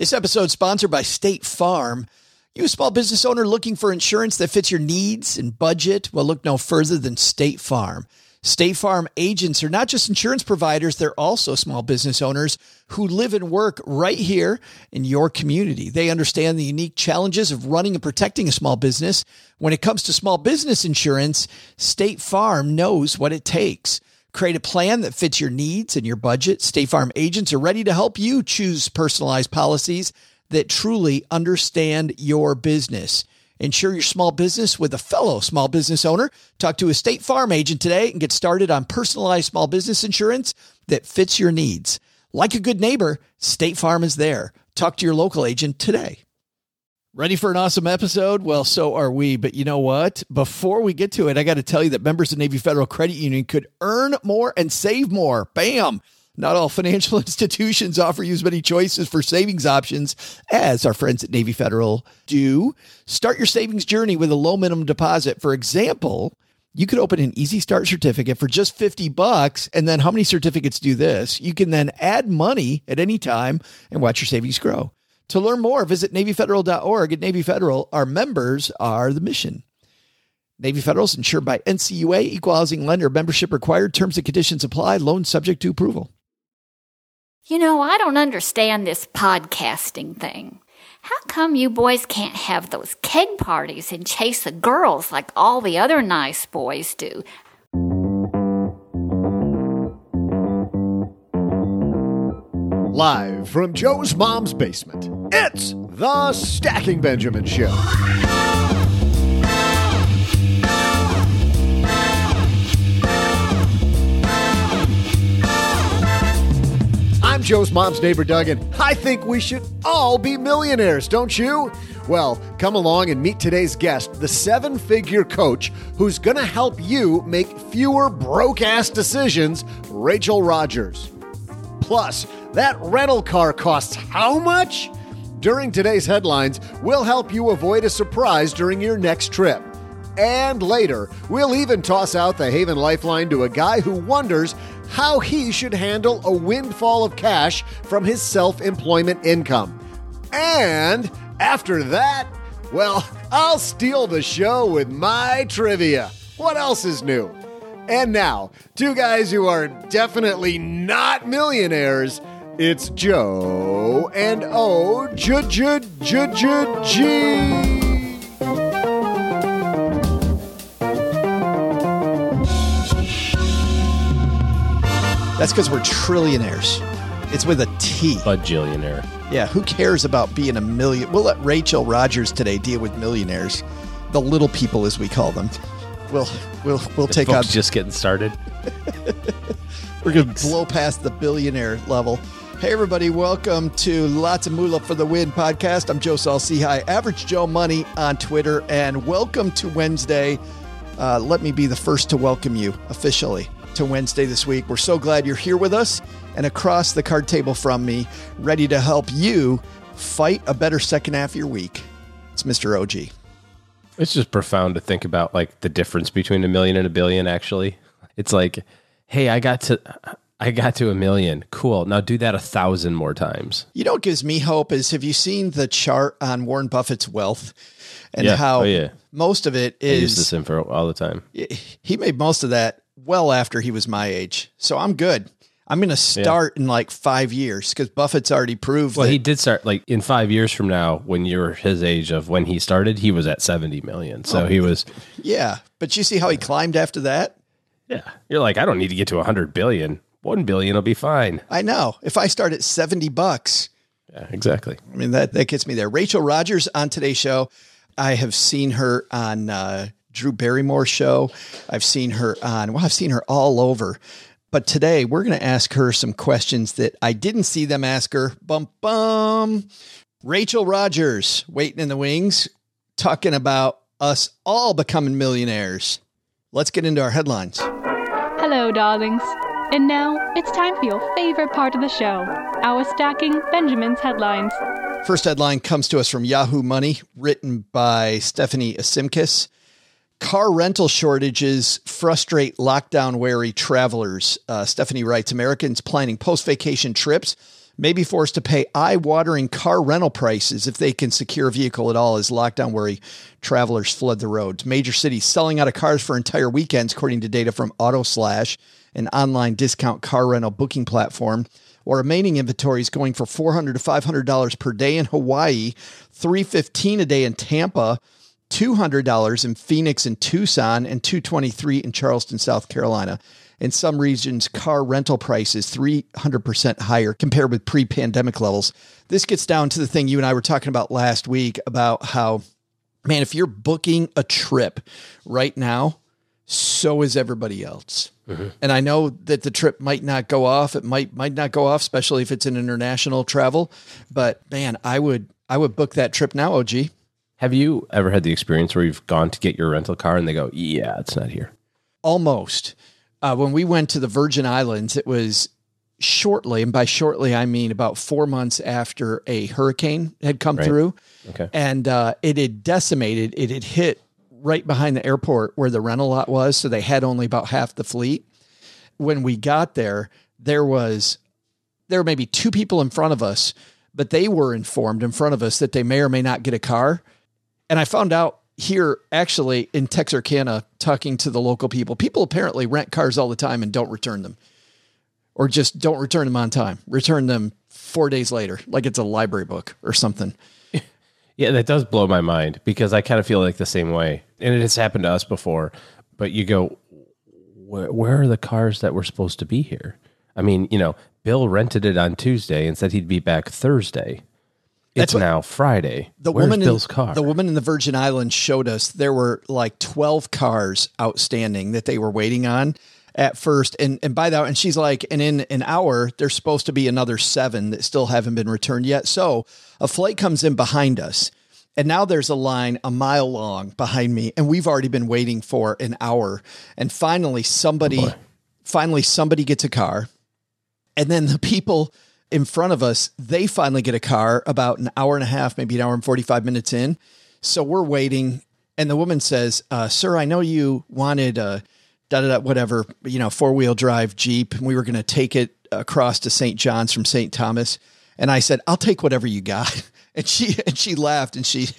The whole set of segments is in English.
This episode is sponsored by State Farm. You a small business owner looking for insurance that fits your needs and budget? Well, look no further than State Farm. State Farm agents are not just insurance providers, they're also small business owners who live and work right here in your community. They understand the unique challenges of running and protecting a small business. When it comes to small business insurance, State Farm knows what it takes. Create a plan that fits your needs and your budget. State Farm agents are ready to help you choose personalized policies that truly understand your business. Insure your small business with a fellow small business owner. Talk to a State Farm agent today and get started on personalized small business insurance that fits your needs. Like a good neighbor, State Farm is there. Talk to your local agent today. Ready for an awesome episode? Well, so are we. But you know what? Before we get to it, I got to tell you that members of Navy Federal Credit Union could earn more and save more. Bam! Not all financial institutions offer you as many choices for savings options as our friends at Navy Federal do. Start your savings journey with a low minimum deposit. For example, you could open an Easy Start certificate for just $50. And then how many certificates do this? You can then add money at any time and watch your savings grow. To learn more, visit NavyFederal.org. At Navy Federal, our members are the mission. Navy Federal is insured by NCUA, Equal Housing Lender. Membership required. Terms and conditions apply. Loan subject to approval. You know, I don't understand this podcasting thing. How come you boys can't have those keg parties and chase the girls like all the other nice boys do? Live from Joe's mom's basement, it's the Stacking Benjamin Show. I'm Joe's mom's neighbor, Doug, and I think we should all be millionaires, don't you? Well, come along and meet today's guest, the seven-figure coach who's going to help you make fewer broke-ass decisions, Rachel Rogers. Plus, that rental car costs how much? During today's headlines, we'll help you avoid a surprise during your next trip. And later, we'll even toss out the Haven Lifeline to a guy who wonders how he should handle a windfall of cash from his self-employment income. And after that, well, I'll steal the show with my trivia. What else is new? And now, two guys who are definitely not millionaires. It's Joe and O-G-G. That's because we're trillionaires. It's with a T. Bajillionaire. Yeah, who cares about being a million? We'll let Rachel Rogers today deal with millionaires. The little people, as we call them. We'll take on. Just getting started. We're going to blow past the billionaire level. Hey, everybody. Welcome to Lots of Moolah for the Win podcast. I'm Joe Saul-Sehy, Average Joe Money on Twitter, and welcome to Wednesday. Let me be the first to welcome you officially to Wednesday this week. We're so glad you're here with us, and across the card table from me, ready to help you fight a better second half of your week. It's Mr. OG. It's just profound to think about, like, the difference between a million and a billion, actually. It's like, hey, I got to a million. Cool. Now do that 1,000 more times. You know what gives me hope is, have you seen the chart on Warren Buffett's wealth and how most of it is... I use this info all the time. He made most of that well after he was my age. So I'm good. I'm going to start in like 5 years because Buffett's already proved he did start like in 5 years from now, when you're his age of when he started, he was at 70 million. So he was. Yeah. But you see how he climbed after that? Yeah. You're like, I don't need to get to 100 billion. 1 billion will be fine. I know. If I start at $70. Yeah, exactly. I mean, that gets me there. Rachel Rogers on today's show. I have seen her on Drew Barrymore's show. I've seen her all over. But today we're going to ask her some questions that I didn't see them ask her. Bum, bum. Rachel Rogers, waiting in the wings, talking about us all becoming millionaires. Let's get into our headlines. Hello, darlings. And now it's time for your favorite part of the show, our Stacking Benjamin's headlines. First headline comes to us from Yahoo Money, written by Stephanie Asimkis. Car rental shortages frustrate lockdown-weary travelers. Stephanie writes, Americans planning post-vacation trips may be forced to pay eye-watering car rental prices if they can secure a vehicle at all as lockdown worry travelers flood the roads. Major cities selling out of cars for entire weekends, according to data from AutoSlash, an online discount car rental booking platform, or remaining inventory is going for $400 to $500 per day in Hawaii, $315 a day in Tampa, $200 in Phoenix and Tucson, and $223 in Charleston, South Carolina. In some regions, car rental prices 300% higher compared with pre-pandemic levels. This gets down to the thing you and I were talking about last week about how, man, if you're booking a trip right now, so is everybody else. Mm-hmm. And I know that the trip might not go off. It might not go off, especially if it's an international travel. But man, I would book that trip now, OG. Have you ever had the experience where you've gone to get your rental car and they go, yeah, it's not here? Almost. When we went to the Virgin Islands, it was shortly, and by shortly, I mean about 4 months after a hurricane had come through. Okay. And it had decimated, it had hit right behind the airport where the rental lot was. So they had only about half the fleet. When we got there, there were maybe two people in front of us, but they were informed in front of us that they may or may not get a car. And I found out here, actually, in Texarkana, talking to the local people apparently rent cars all the time and don't return them, or just don't return them on time, return them 4 days later, like it's a library book or something. Yeah, that does blow my mind because I kind of feel like the same way. And it has happened to us before, but you go, where are the cars that were supposed to be here? I mean, Bill rented it on Tuesday and said he'd be back Thursday. It's now Friday. Where's Bill's car? The woman in the Virgin Islands showed us there were like 12 cars outstanding that they were waiting on at first. And by that, and she's like, and in an hour, there's supposed to be another 7 that still haven't been returned yet. So a flight comes in behind us, and now there's a line a mile long behind me, and we've already been waiting for an hour. And finally somebody gets a car. And then the people in front of us, they finally get a car about an hour and a half, maybe an hour and 45 minutes in. So we're waiting. And the woman says, sir, I know you wanted a whatever, 4-wheel drive Jeep. And we were going to take it across to St. John's from St. Thomas. And I said, I'll take whatever you got. And she laughed and she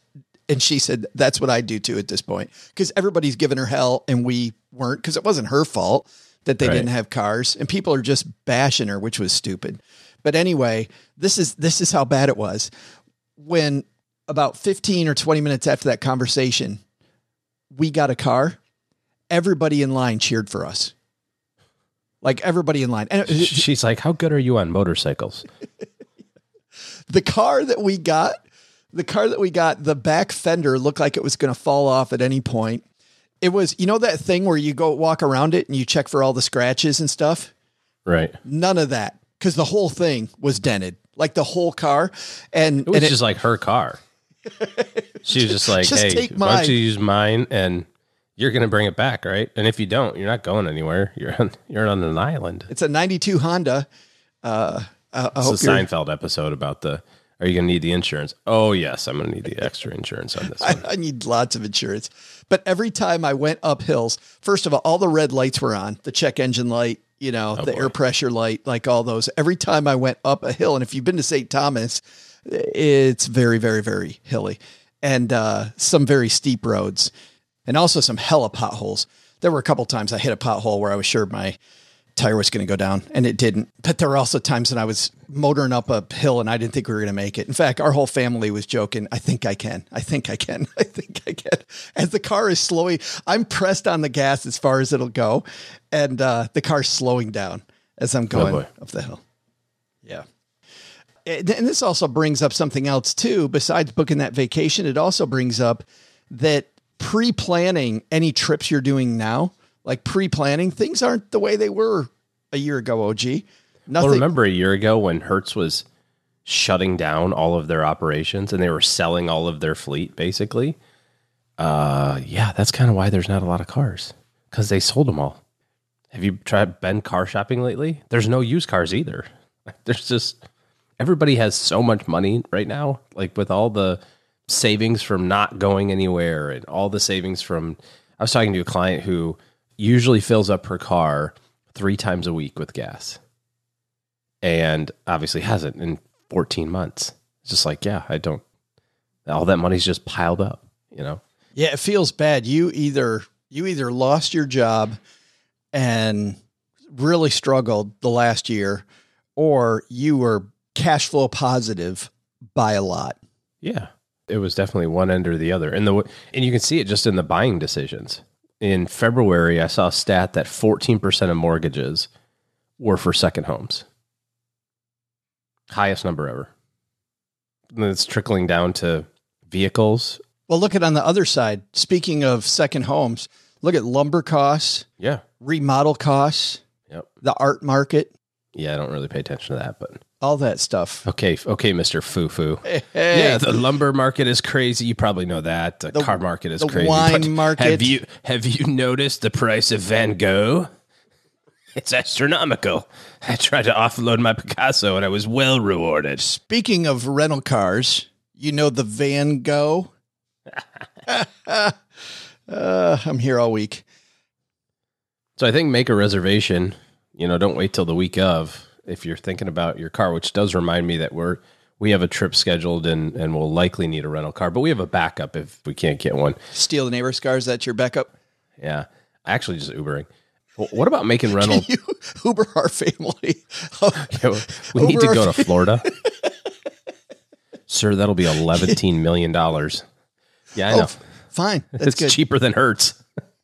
said, that's what I do too at this point. Cause everybody's giving her hell and we weren't, cause it wasn't her fault that they didn't have cars, and people are just bashing her, which was stupid. But anyway, this is how bad it was. When about 15 or 20 minutes after that conversation, we got a car, everybody in line cheered for us. Like everybody in line. And she's like, how good are you on motorcycles? The car that we got, the back fender looked like it was going to fall off at any point. It was, that thing where you go walk around it and you check for all the scratches and stuff. Right. None of that. Cause the whole thing was dented, like the whole car. And it was just like her car. She was just like, hey, why don't you use mine and you're going to bring it back. Right. And if you don't, you're not going anywhere. You're on an island. It's a 92 Honda. It's a Seinfeld episode about are you going to need the insurance? Oh, yes, I'm going to need the extra insurance on this one. I need lots of insurance. But every time I went up hills, first of all the red lights were on, the check engine light, air pressure light, like all those. Every time I went up a hill, and if you've been to St. Thomas, it's very, very, very hilly and some very steep roads and also some hella potholes. There were a couple times I hit a pothole where I was sure my tire was going to go down, and it didn't. But there were also times that I was motoring up a hill and I didn't think we were going to make it. In fact, our whole family was joking. I think I can. As the car is slowing, I'm pressed on the gas as far as it'll go. And the car's slowing down as I'm going up the hill. Yeah. And this also brings up something else too. Besides booking that vacation, it also brings up that pre-planning any trips you're doing now, like pre-planning, things aren't the way they were a year ago, OG. Nothing. Well, remember a year ago when Hertz was shutting down all of their operations and they were selling all of their fleet, basically? Yeah, that's kind of why there's not a lot of cars, because they sold them all. Have you been car shopping lately? There's no used cars either. There's just, everybody has so much money right now, like with all the savings from not going anywhere and all the savings from, I was talking to a client who usually fills up her car 3 times a week with gas. and obviously hasn't in 14 months. It's just like, yeah, all that money's just piled up, you know? Yeah, it feels bad. You either lost your job and really struggled the last year, or you were cash flow positive by a lot. Yeah, it was definitely one end or the other. And you can see it just in the buying decisions. In February, I saw a stat that 14% of mortgages were for second homes. Highest number ever. And it's trickling down to vehicles. Well, look at on the other side. Speaking of second homes, look at lumber costs. Yeah. Remodel costs. Yep. The art market. Yeah, I don't really pay attention to that, but all that stuff. Okay, Mr. Foo-Foo. Hey. Yeah, the lumber market is crazy. You probably know that. The car market is crazy. The wine market. Have you noticed the price of Van Gogh? It's astronomical. I tried to offload my Picasso and I was well rewarded. Speaking of rental cars, you know the Van Gogh? I'm here all week. So I think make a reservation. Don't wait till the week of if you're thinking about your car, which does remind me that we have a trip scheduled and we'll likely need a rental car, but we have a backup if we can't get one. Steal the neighbor's car, is that your backup? Yeah. Actually just Ubering. Well, what about making rental? Can you Uber our family? We need to go to Florida. Sir, that'll be $11 million. Yeah, I know. Fine. That's good. It's cheaper than Hertz.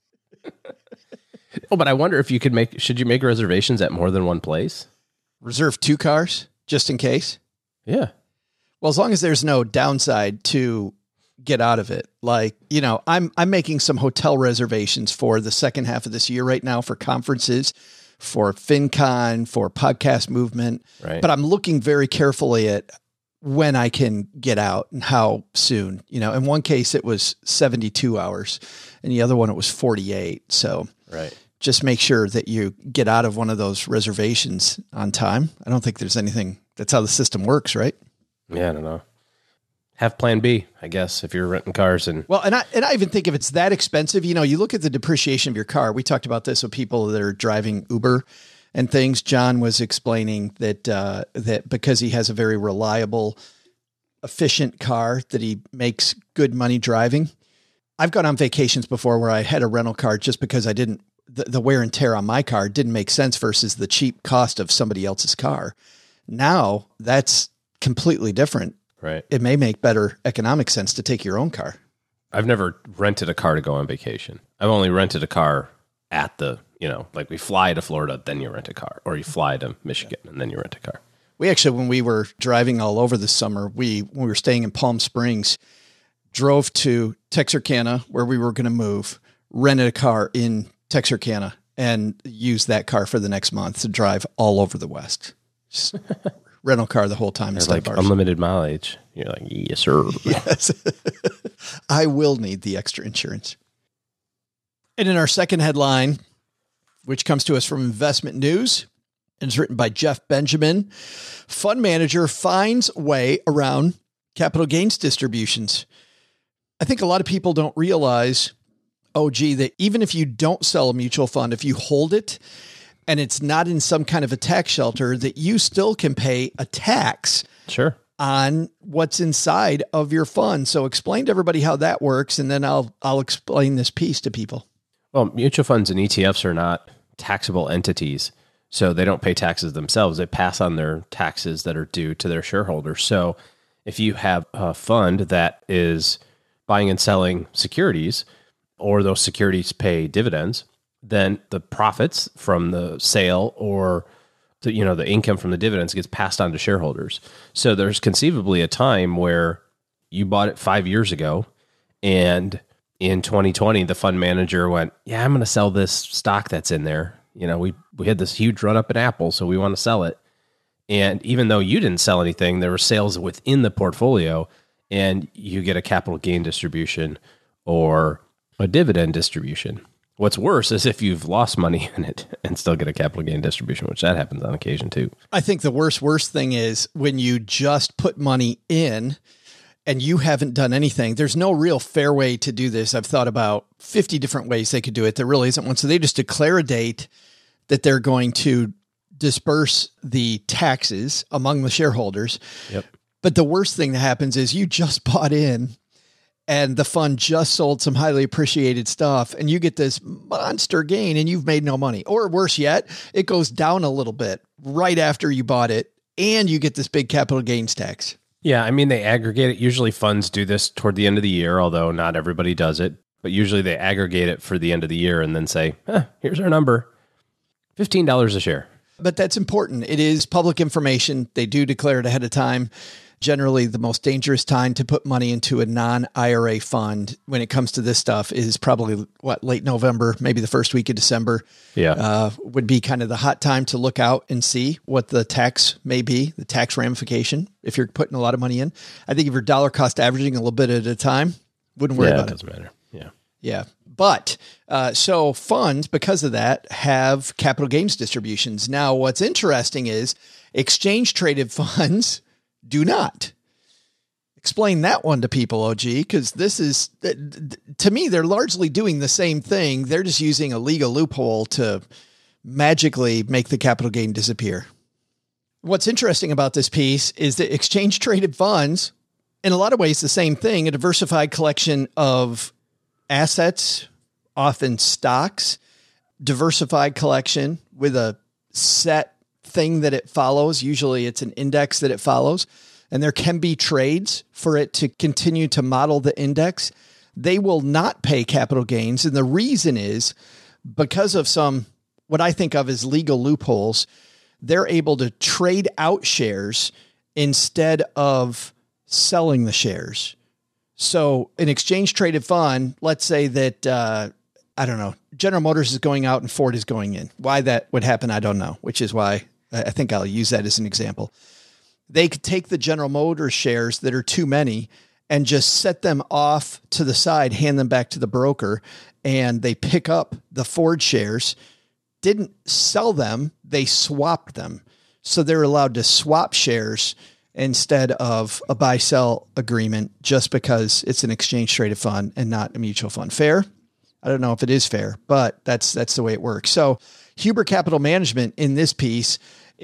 Oh, but I wonder if should you make reservations at more than one place? Reserve 2 cars just in case? Yeah. Well, as long as there's no downside to get out of it. Like, I'm making some hotel reservations for the second half of this year right now for conferences, for FinCon, for Podcast Movement. Right. But I'm looking very carefully at when I can get out and how soon. In one case it was 72 hours and the other one it was 48. So right. Just make sure that you get out of one of those reservations on time. I don't think there's anything. That's how the system works, right? Yeah, I don't know. Have plan B, I guess, if you're renting cars. And I even think if it's that expensive, you look at the depreciation of your car. We talked about this with people that are driving Uber and things. John was explaining that because he has a very reliable, efficient car that he makes good money driving. I've gone on vacations before where I had a rental car just because the wear and tear on my car didn't make sense versus the cheap cost of somebody else's car. Now that's completely different. Right. It may make better economic sense to take your own car. I've never rented a car to go on vacation. I've only rented a car at like we fly to Florida, then you rent a car, or you fly to Michigan and then you rent a car. We actually, when we were driving all over this summer, when we were staying in Palm Springs, drove to Texarkana where we were going to move, rented a car in Texarkana and used that car for the next month to drive all over the West. Just rental car the whole time. It's like unlimited mileage. You're like, yes, sir. Yes. I will need the extra insurance. And in our second headline, which comes to us from Investment News, and is written by Jeff Benjamin, fund manager finds way around capital gains distributions. I think a lot of people don't realize, that even if you don't sell a mutual fund, if you hold it and it's not in some kind of a tax shelter, that you still can pay a tax sure on what's inside of your fund. So explain to everybody how that works, and then I'll explain this piece to people. Well, mutual funds and ETFs are not taxable entities, so they don't pay taxes themselves. They pass on their taxes that are due to their shareholders. So if you have a fund that is buying and selling securities, or those securities pay dividends, then the profits from the sale or the income from the dividends gets passed on to shareholders. So there's conceivably a time where you bought it 5 years ago, and in 2020, the fund manager went, yeah, I'm going to sell this stock that's in there. We had this huge run up in Apple, so we want to sell it. And even though you didn't sell anything, there were sales within the portfolio, and you get a capital gain distribution or a dividend distribution. What's worse is if you've lost money in it and still get a capital gain distribution, which that happens on occasion too. I think the worst thing is when you just put money in and you haven't done anything. There's no real fair way to do this. I've thought about 50 different ways they could do it. There really isn't one. So they just declare a date that they're going to disperse the taxes among the shareholders. Yep. But the worst thing that happens is you just bought in and the fund just sold some highly appreciated stuff and you get this monster gain and you've made no money. Or worse yet, it goes down a little bit right after you bought it and you get this big capital gains tax. Yeah, I mean, they aggregate it. Usually funds do this toward the end of the year, although not everybody does it. But usually they aggregate it for the end of the year and then say, here's our number, $15 a share. But that's important. It is public information. They do declare it ahead of time. Generally, the most dangerous time to put money into a non-IRA fund when it comes to this stuff is probably late November, maybe the first week of December. Yeah. Would be kind of the hot time to look out and see what the tax may be, the tax ramification, if you're putting a lot of money in. I think if you're dollar cost averaging a little bit at a time, wouldn't worry about it. Doesn't matter. Yeah. Yeah. But so funds, because of that, have capital gains distributions. Now, what's interesting is exchange traded funds do not. Explain that one to people, OG, because this is, to me, they're largely doing the same thing. They're just using a legal loophole to magically make the capital gain disappear. What's interesting about this piece is that exchange traded funds, in a lot of ways, the same thing, a diversified collection of assets, often stocks, diversified collection with a set thing that it follows. Usually it's an index that it follows, and there can be trades for it to continue to model the index. They will not pay capital gains. And the reason is because of some, what I think of as legal loopholes, they're able to trade out shares instead of selling the shares. So an exchange traded fund, let's say that, I don't know, General Motors is going out and Ford is going in. Why that would happen, I don't know, which is why I think I'll use that as an example. They could take the General Motors shares that are too many and just set them off to the side, hand them back to the broker, and they pick up the Ford shares, didn't sell them, they swapped them. So they're allowed to swap shares instead of a buy-sell agreement just because it's an exchange-traded fund and not a mutual fund. Fair? I don't know if it is fair, but that's the way it works. So Huber Capital Management in this piece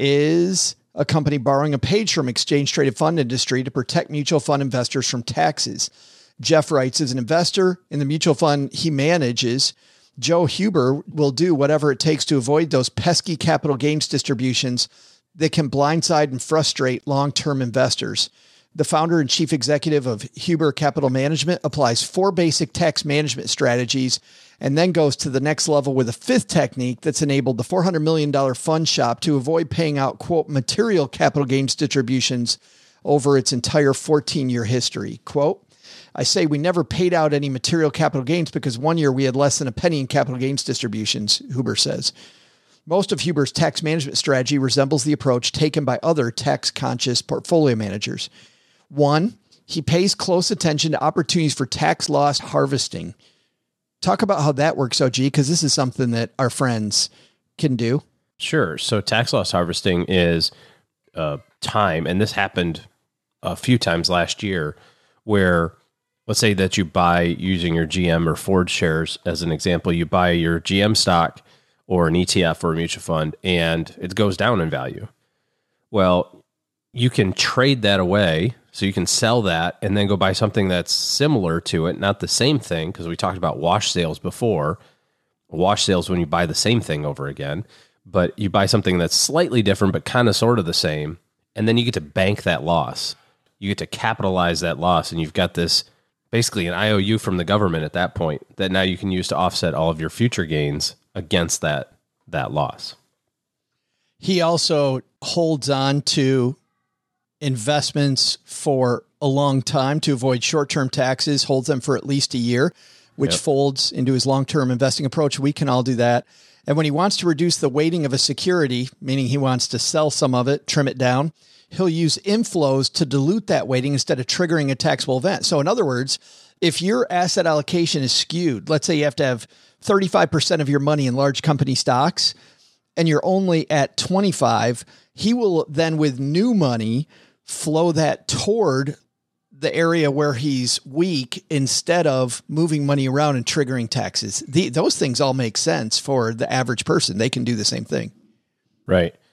is a company borrowing a page from exchange-traded fund industry to protect mutual fund investors from taxes. Jeff writes, as an investor in the mutual fund he manages, Joe Huber will do whatever it takes to avoid those pesky capital gains distributions that can blindside and frustrate long-term investors. The founder and chief executive of Huber Capital Management applies 4 basic tax management strategies and then goes to the next level with a 5th technique that's enabled the $400 million fund shop to avoid paying out, quote, material capital gains distributions over its entire 14-year history. Quote, I say we never paid out any material capital gains because one year we had less than a penny in capital gains distributions, Huber says. Most of Huber's tax management strategy resembles the approach taken by other tax-conscious portfolio managers. 1, he pays close attention to opportunities for tax loss harvesting. Talk about how that works, OG, because this is something that our friends can do. Sure. So tax loss harvesting is time, and this happened a few times last year, where let's say that you buy, using your GM or Ford shares as an example, you buy your GM stock or an ETF or a mutual fund, and it goes down in value. Well, you can trade that away. So you can sell that and then go buy something that's similar to it, not the same thing, because we talked about wash sales before. Wash sales when you buy the same thing over again, but you buy something that's slightly different but kind of sort of the same, and then you get to bank that loss. You get to capitalize that loss, and you've got this basically an IOU from the government at that point that now you can use to offset all of your future gains against that loss. He also holds on to investments for a long time to avoid short-term taxes, holds them for at least a year, which folds into his long-term investing approach. We can all do that. And when he wants to reduce the weighting of a security, meaning he wants to sell some of it, trim it down, he'll use inflows to dilute that weighting instead of triggering a taxable event. So in other words, if your asset allocation is skewed, let's say you have to have 35% of your money in large company stocks and you're only at 25, he will then with new money flow that toward the area where he's weak instead of moving money around and triggering taxes. Those things all make sense for the average person. They can do the same thing. Right.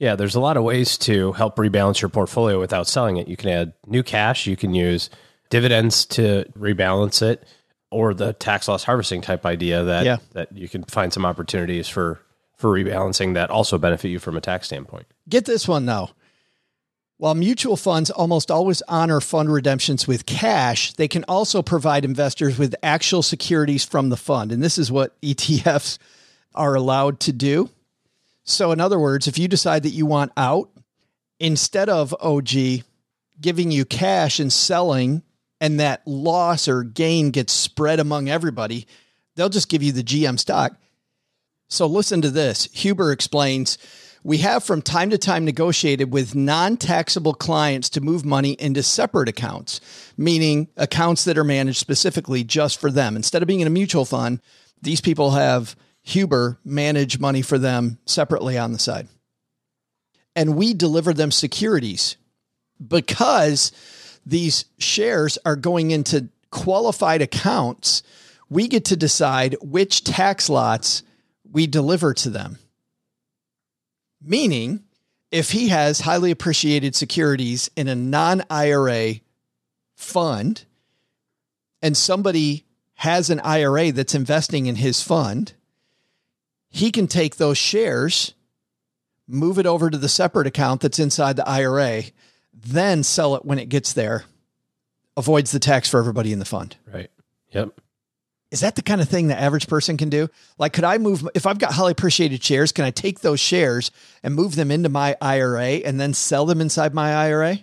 Yeah, there's a lot of ways to help rebalance your portfolio without selling it. You can add new cash. You can use dividends to rebalance it, or the tax loss harvesting type idea that you can find some opportunities for rebalancing that also benefit you from a tax standpoint. Get this one though. While mutual funds almost always honor fund redemptions with cash, they can also provide investors with actual securities from the fund. And this is what ETFs are allowed to do. So in other words, if you decide that you want out, instead of OG giving you cash and selling, and that loss or gain gets spread among everybody, they'll just give you the GM stock. So listen to this. Huber explains, we have from time to time negotiated with non-taxable clients to move money into separate accounts, meaning accounts that are managed specifically just for them. Instead of being in a mutual fund, these people have Huber manage money for them separately on the side. And we deliver them securities because these shares are going into qualified accounts. We get to decide which tax lots we deliver to them. Meaning, if he has highly appreciated securities in a non-IRA fund and somebody has an IRA that's investing in his fund, he can take those shares, move it over to the separate account that's inside the IRA, then sell it when it gets there, avoids the tax for everybody in the fund. Right. Yep. Is that the kind of thing the average person can do? Like, could I move, if I've got highly appreciated shares, can I take those shares and move them into my IRA and then sell them inside my IRA?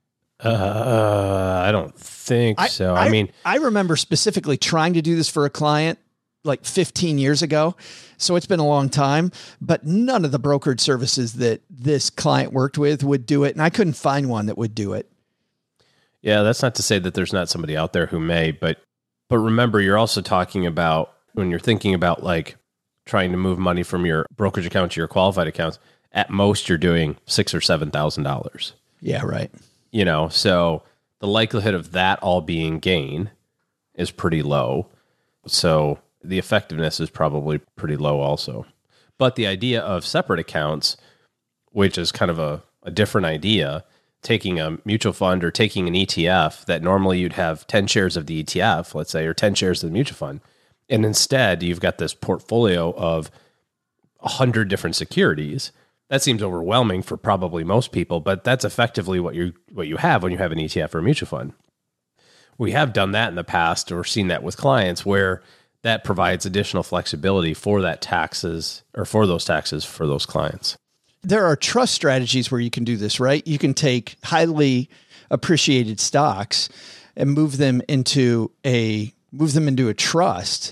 I don't think so. I remember specifically trying to do this for a client like 15 years ago. So it's been a long time, but none of the brokerage services that this client worked with would do it. And I couldn't find one that would do it. Yeah. That's not to say that there's not somebody out there who may, but remember, you're also talking about when you're thinking about like trying to move money from your brokerage account to your qualified accounts, at most you're doing $6,000 or $7,000. Yeah. Right. You know, so the likelihood of that all being gain is pretty low. So the effectiveness is probably pretty low also. But the idea of separate accounts, which is kind of a different idea, taking a mutual fund or taking an ETF that normally you'd have 10 shares of the ETF, let's say, or 10 shares of the mutual fund. And instead you've got this portfolio of 100 different securities. That seems overwhelming for probably most people, but that's effectively what you have when you have an ETF or a mutual fund. We have done that in the past or seen that with clients where that provides additional flexibility for that taxes or for those taxes for those clients. There are trust strategies where you can do this, right? You can take highly appreciated stocks and move them into a trust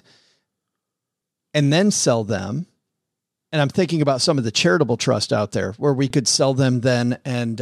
and then sell them. And I'm thinking about some of the charitable trust out there where we could sell them then and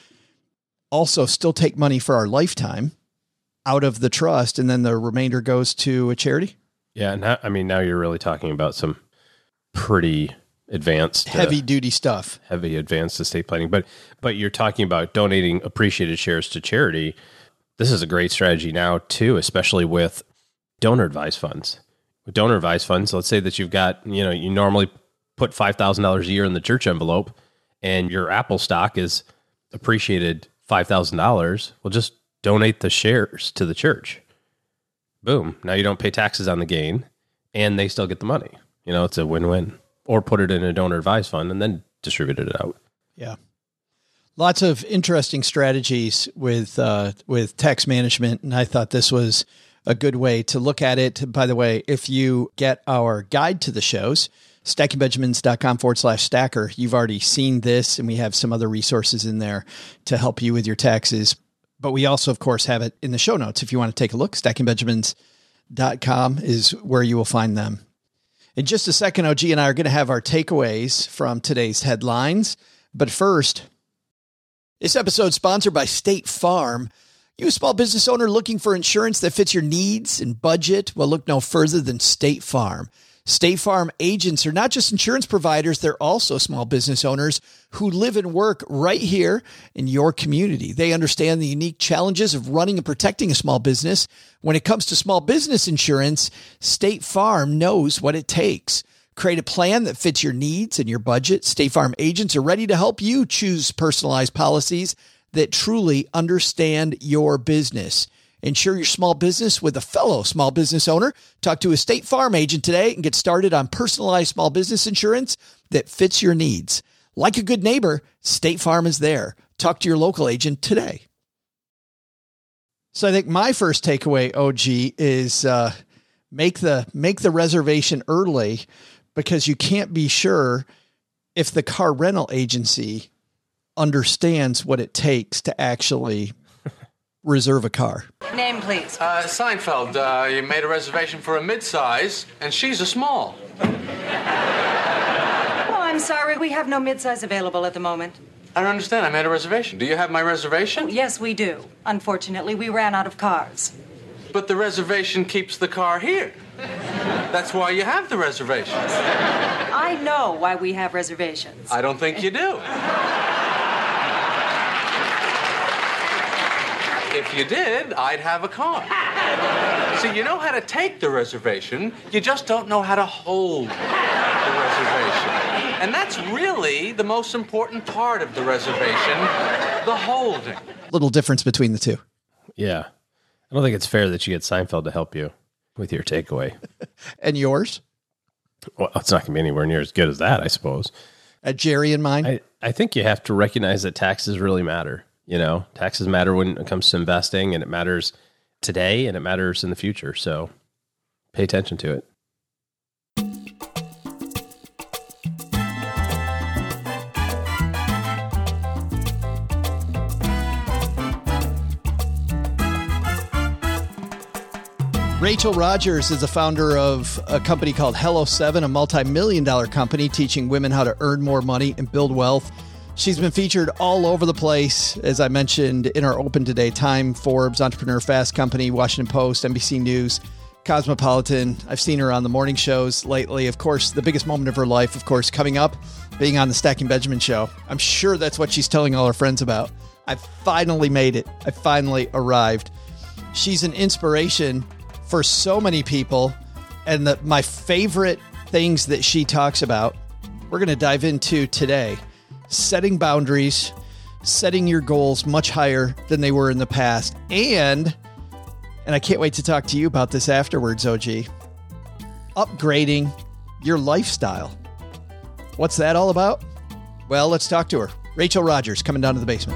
also still take money for our lifetime out of the trust. And then the remainder goes to a charity. Yeah. Now you're really talking about some pretty advanced, heavy duty stuff, heavy advanced estate planning. But you're talking about donating appreciated shares to charity. This is a great strategy now too, especially with donor advised funds. With donor advised funds, let's say that you've got, you normally put $5,000 a year in the church envelope and your Apple stock is appreciated $5,000. Well, just donate the shares to the church. Boom. Now you don't pay taxes on the gain and they still get the money. It's a win-win. Or put it in a donor advised fund and then distribute it out. Yeah. Lots of interesting strategies with tax management. And I thought this was a good way to look at it. By the way, if you get our guide to the shows, stackingbenjamins.com/stacker, you've already seen this and we have some other resources in there to help you with your taxes. But we also, of course, have it in the show notes. If you want to take a look, stackingbenjamins.com is where you will find them. In just a second, OG and I are going to have our takeaways from today's headlines. But first, this episode is sponsored by State Farm. You a small business owner looking for insurance that fits your needs and budget? Well, look no further than State Farm. State Farm agents are not just insurance providers, they're also small business owners who live and work right here in your community. They understand the unique challenges of running and protecting a small business. When it comes to small business insurance, State Farm knows what it takes. Create a plan that fits your needs and your budget. State Farm agents are ready to help you choose personalized policies that truly understand your business. Insure your small business with a fellow small business owner. Talk to a State Farm agent today and get started on personalized small business insurance that fits your needs. Like a good neighbor, State Farm is there. Talk to your local agent today. So I think my first takeaway, OG, is make the reservation early, because you can't be sure if the car rental agency understands what it takes to actually reserve a car. Name, please. Seinfeld. You made a reservation for a midsize, and she's a small. Oh, I'm sorry. We have no midsize available at the moment. I don't understand. I made a reservation. Do you have my reservation? Oh, yes, we do. Unfortunately, we ran out of cars. But the reservation keeps the car here. That's why you have the reservations. I know why we have reservations. I don't think you do. If you did, I'd have a car. See, you know how to take the reservation, you just don't know how to hold the reservation. And that's really the most important part of the reservation, the holding. Little difference between the two. Yeah. I don't think it's fair that you get Seinfeld to help you with your takeaway. And yours? Well, it's not going to be anywhere near as good as that, I suppose. Jerry and mine? I think you have to recognize that taxes really matter. You know, taxes matter when it comes to investing, and it matters today and it matters in the future. So pay attention to it. Rachel Rogers is the founder of a company called Hello7, a multi-million-dollar company teaching women how to earn more money and build wealth. She's been featured all over the place, as I mentioned, in our Open Today, Time, Forbes, Entrepreneur, Fast Company, Washington Post, NBC News, Cosmopolitan. I've seen her on the morning shows lately. Of course, the biggest moment of her life, of course, coming up, being on the Stacking Benjamin show. I'm sure that's what she's telling all her friends about. I finally made it. I finally arrived. She's an inspiration for so many people. And my favorite things that she talks about, we're going to dive into today. Setting boundaries, setting your goals much higher than they were in the past. And I can't wait to talk to you about this afterwards, OG. Upgrading your lifestyle. What's that all about? Well, let's talk to her. Rachel Rogers coming down to the basement.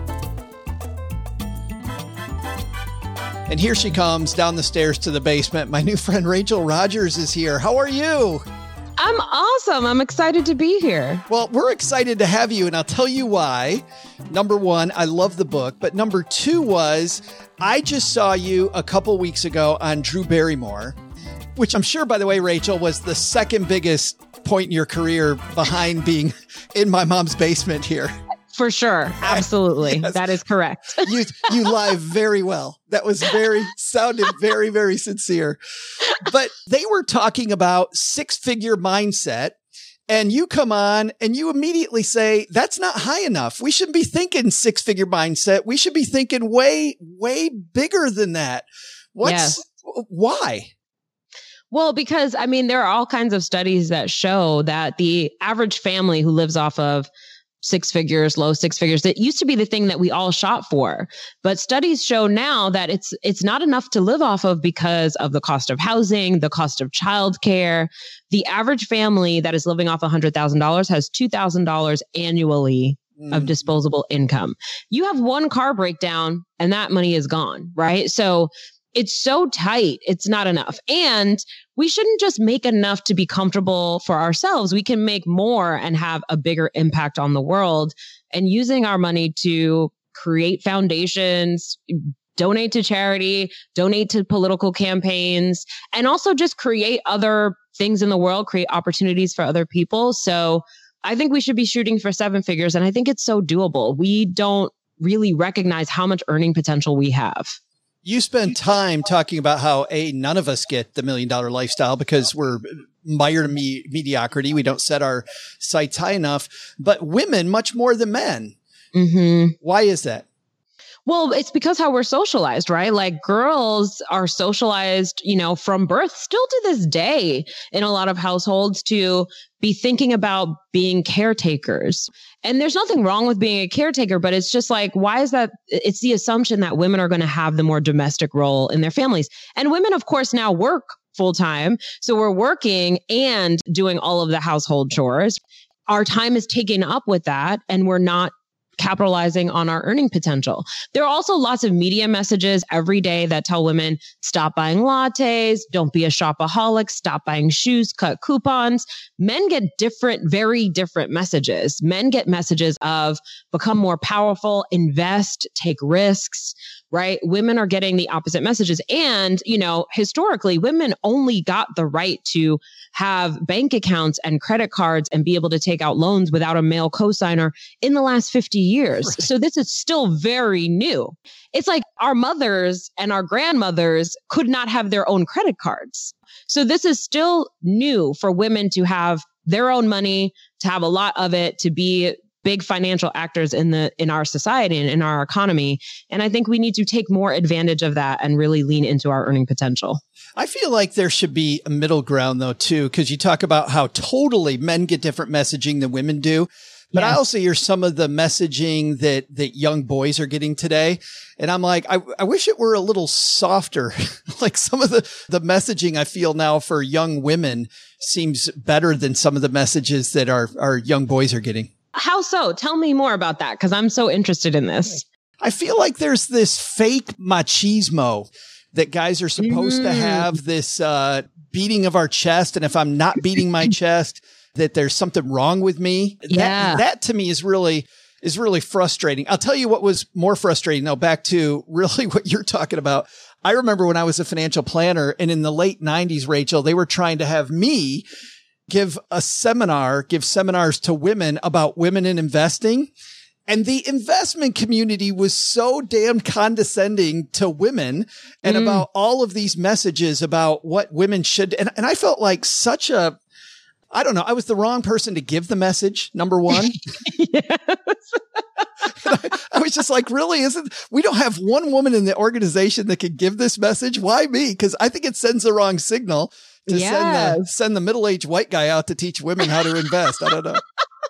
And here she comes down the stairs to the basement. My new friend Rachel Rogers is here. How are you? I'm awesome. I'm excited to be here. Well, we're excited to have you, and I'll tell you why. Number one, I love the book. But number two was, I just saw you a couple weeks ago on Drew Barrymore, which I'm sure, by the way, Rachel, was the second biggest point in your career behind being in my mom's basement here. For sure. Absolutely. Yes. That is correct. You lie very well. That was sounded very, very sincere. But they were talking about six-figure mindset, and you come on and you immediately say, that's not high enough. We shouldn't be thinking six-figure mindset. We should be thinking way, way bigger than that. Why? Well, because there are all kinds of studies that show that the average family who lives off of six figures, low six figures, that used to be the thing that we all shot for. But studies show now that it's not enough to live off of because of the cost of housing, the cost of childcare. The average family that is living off $100,000 has $2,000 annually of disposable income. You have one car breakdown and that money is gone, right? So it's so tight. It's not enough. And we shouldn't just make enough to be comfortable for ourselves. We can make more and have a bigger impact on the world, and using our money to create foundations, donate to charity, donate to political campaigns, and also just create other things in the world, create opportunities for other people. So I think we should be shooting for seven figures. And I think it's so doable. We don't really recognize how much earning potential we have. You spend time talking about how none of us get the $1 million lifestyle because we're mired in mediocrity. We don't set our sights high enough, but women much more than men. Mm-hmm. Why is that? Well, it's because how we're socialized, right? Like girls are socialized, from birth still to this day in a lot of households to be thinking about being caretakers. And there's nothing wrong with being a caretaker, but it's just like, why is that? It's the assumption that women are going to have the more domestic role in their families. And women, of course, now work full time. So we're working and doing all of the household chores. Our time is taken up with that, and we're not capitalizing on our earning potential. There are also lots of media messages every day that tell women, stop buying lattes, don't be a shopaholic, stop buying shoes, cut coupons. Men get very different messages. Men get messages of become more powerful, invest, take risks, right? Women are getting the opposite messages. And, historically, women only got the right to have bank accounts and credit cards and be able to take out loans without a male cosigner in the last 50 years. Right. So this is still very new. It's like our mothers and our grandmothers could not have their own credit cards. So this is still new for women to have their own money, to have a lot of it, to be big financial actors in our society and in our economy. And I think we need to take more advantage of that and really lean into our earning potential. I feel like there should be a middle ground though, too, because you talk about how totally men get different messaging than women do. But yes. I also hear some of the messaging that young boys are getting today. And I'm like, I wish it were a little softer. Like some of the messaging I feel now for young women seems better than some of the messages that our young boys are getting. How so? Tell me more about that, because I'm so interested in this. I feel like there's this fake machismo that guys are supposed to have, this beating of our chest. And if I'm not beating my chest, that there's something wrong with me. Yeah. That to me is really frustrating. I'll tell you what was more frustrating. Now, back to really what you're talking about. I remember when I was a financial planner, and in the late 90s, Rachel, they were trying to have me give seminars to women about women in investing. And the investment community was so damn condescending to women and about all of these messages about what women should. And I felt like I don't know, I was the wrong person to give the message, number one. Yes. I was just like, really, we don't have one woman in the organization that could give this message? Why me? Because I think it sends the wrong signal to send the middle-aged white guy out to teach women how to invest. I don't know.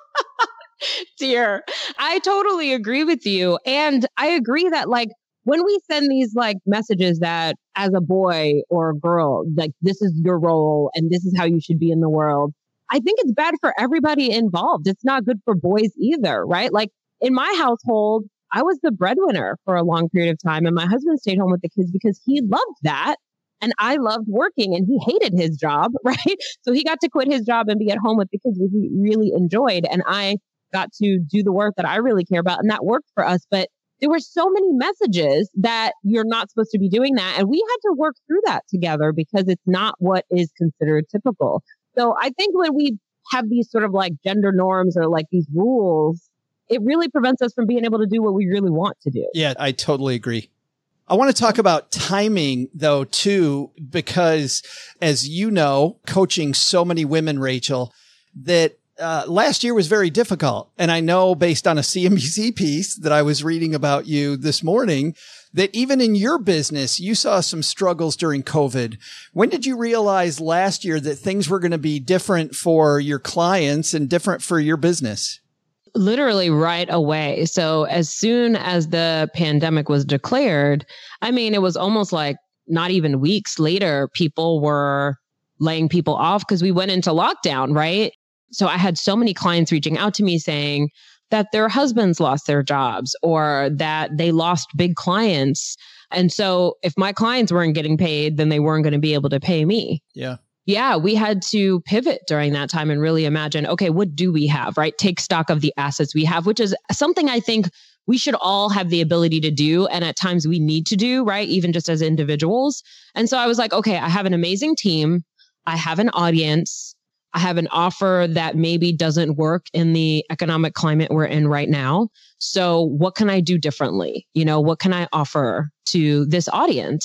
Dear, I totally agree with you. And I agree that when we send these messages that as a boy or a girl, this is your role and this is how you should be in the world, I think it's bad for everybody involved. It's not good for boys either, right? Like in my household, I was the breadwinner for a long period of time, and my husband stayed home with the kids because he loved that. And I loved working, and he hated his job, right? So he got to quit his job and be at home with the kids, which he really enjoyed. And I got to do the work that I really care about. And that worked for us. But there were so many messages that you're not supposed to be doing that. And we had to work through that together because it's not what is considered typical. So I think when we have these sort of gender norms or these rules, it really prevents us from being able to do what we really want to do. Yeah, I totally agree. I want to talk about timing though, too, because as you know, coaching so many women, Rachel, that last year was very difficult. And I know based on a CNBC piece that I was reading about you this morning, that even in your business, you saw some struggles during COVID. When did you realize last year that things were going to be different for your clients and different for your business? Literally right away. So as soon as the pandemic was declared, it was almost not even weeks later, people were laying people off because we went into lockdown, right? So I had so many clients reaching out to me saying that their husbands lost their jobs or that they lost big clients. And so if my clients weren't getting paid, then they weren't going to be able to pay me. Yeah, we had to pivot during that time and really imagine, okay, what do we have, right? Take stock of the assets we have, which is something I think we should all have the ability to do. And at times we need to do, right? Even just as individuals. And so I was like, okay, I have an amazing team. I have an audience. I have an offer that maybe doesn't work in the economic climate we're in right now. So what can I do differently? What can I offer to this audience?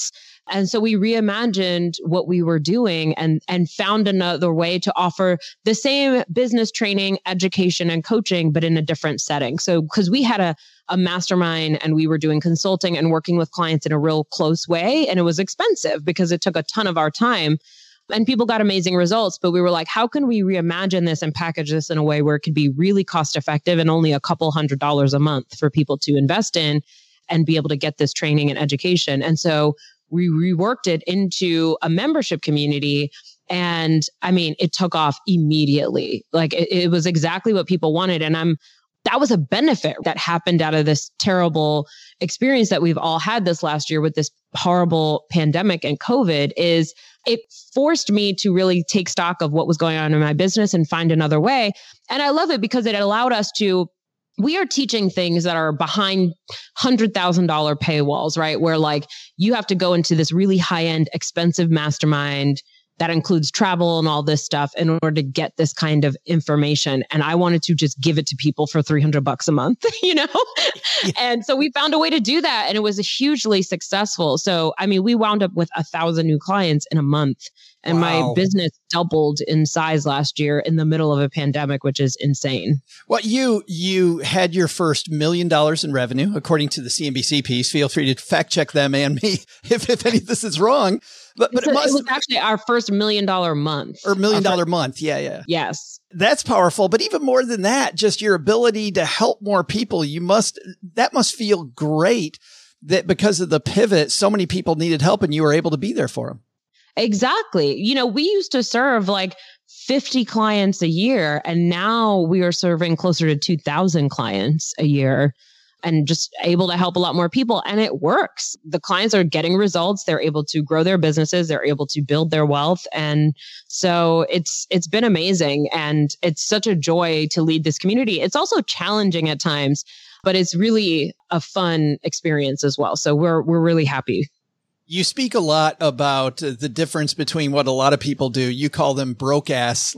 And so we reimagined what we were doing and found another way to offer the same business training, education, and coaching, but in a different setting. So because we had a mastermind and we were doing consulting and working with clients in a real close way, and it was expensive because it took a ton of our time. And people got amazing results, but we were like, how can we reimagine this and package this in a way where it could be really cost effective and only a couple $100s a month for people to invest in and be able to get this training and education? And so we reworked it into a membership community. And I mean, it took off immediately. Like it was exactly what people wanted. And that was a benefit that happened out of this terrible experience that we've all had this last year with this horrible pandemic and COVID. Is it forced me to really take stock of what was going on in my business and find another way. And I love it because it allowed us to, we are teaching things that are behind $100,000 paywalls, right? Where like you have to go into this really high-end, expensive mastermind that includes travel and all this stuff in order to get this kind of information. And I wanted to just give it to people for $300 a month, you know? Yeah. And so we found a way to do that. And it was hugely successful. So, I mean, we wound up with 1,000 new clients in a month. And my business doubled in size last year in the middle of a pandemic, which is insane. Well, you had your first $1 million in revenue, according to the CNBC piece. Feel free to fact check them and me if any of this is wrong. But it was actually our first $1 million month. Or $1 million month. Yeah. Yes. That's powerful. But even more than that, just your ability to help more people, that must feel great that because of the pivot, so many people needed help and you were able to be there for them. Exactly. You know, we used to serve like 50 clients a year, and now we are serving closer to 2,000 clients a year and just able to help a lot more people. And it works. The clients are getting results. They're able to grow their businesses. They're able to build their wealth. And so it's been amazing. And it's such a joy to lead this community. It's also challenging at times, but it's really a fun experience as well. So we're really happy. You speak a lot about the difference between what a lot of people do. You call them broke ass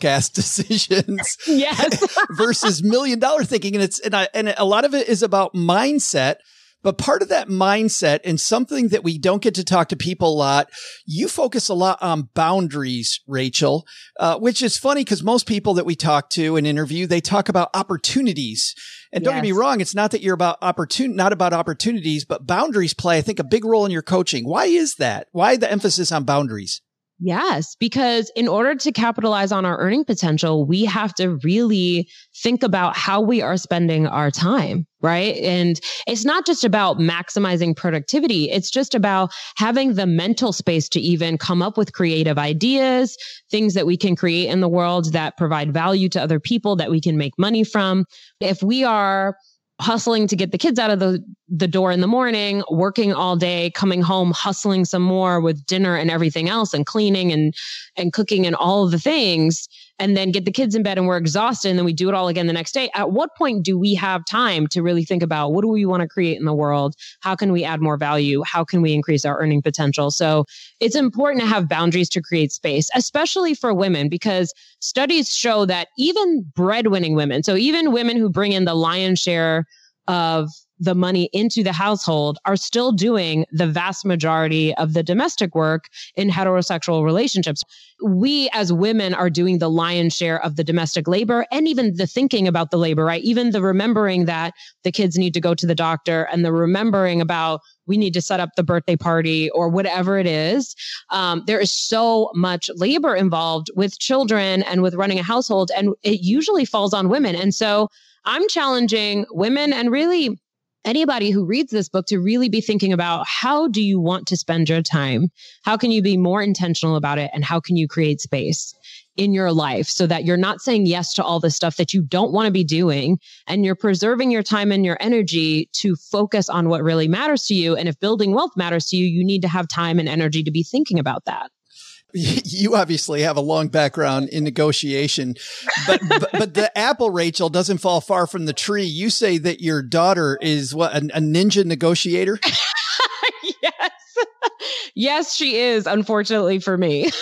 decisions. Yes. Versus $1 million thinking. And a lot of it is about mindset. But part of that mindset, and something that we don't get to talk to people a lot, you focus a lot on boundaries, Rachel, which is funny because most people that we talk to and interview, they talk about opportunities. And don't get me wrong, it's not that you're not about opportunities, but boundaries play, I think, a big role in your coaching. Why is that? Why the emphasis on boundaries? Yes, because in order to capitalize on our earning potential, we have to really think about how we are spending our time, right? And it's not just about maximizing productivity. It's just about having the mental space to even come up with creative ideas, things that we can create in the world that provide value to other people that we can make money from. If we are hustling to get the kids out of the door in the morning, working all day, coming home, hustling some more with dinner and everything else and cleaning and cooking and all of the things, and then get the kids in bed and we're exhausted and then we do it all again the next day. At what point do we have time to really think about what do we want to create in the world? How can we add more value? How can we increase our earning potential? So it's important to have boundaries to create space, especially for women, because studies show that even breadwinning women, so even women who bring in the lion's share of the money into the household, are still doing the vast majority of the domestic work in heterosexual relationships. We as women are doing the lion's share of the domestic labor and even the thinking about the labor, right? Even the remembering that the kids need to go to the doctor and the remembering about we need to set up the birthday party or whatever it is. There is so much labor involved with children and with running a household, and it usually falls on women. And so I'm challenging women and really anybody who reads this book to really be thinking about how do you want to spend your time? How can you be more intentional about it? And how can you create space in your life so that you're not saying yes to all the stuff that you don't want to be doing, and you're preserving your time and your energy to focus on what really matters to you. And if building wealth matters to you, you need to have time and energy to be thinking about that. You obviously have a long background in negotiation, but the apple, Rachel, doesn't fall far from the tree. You say that your daughter is what, a ninja negotiator? Yes. Yes, she is, unfortunately for me.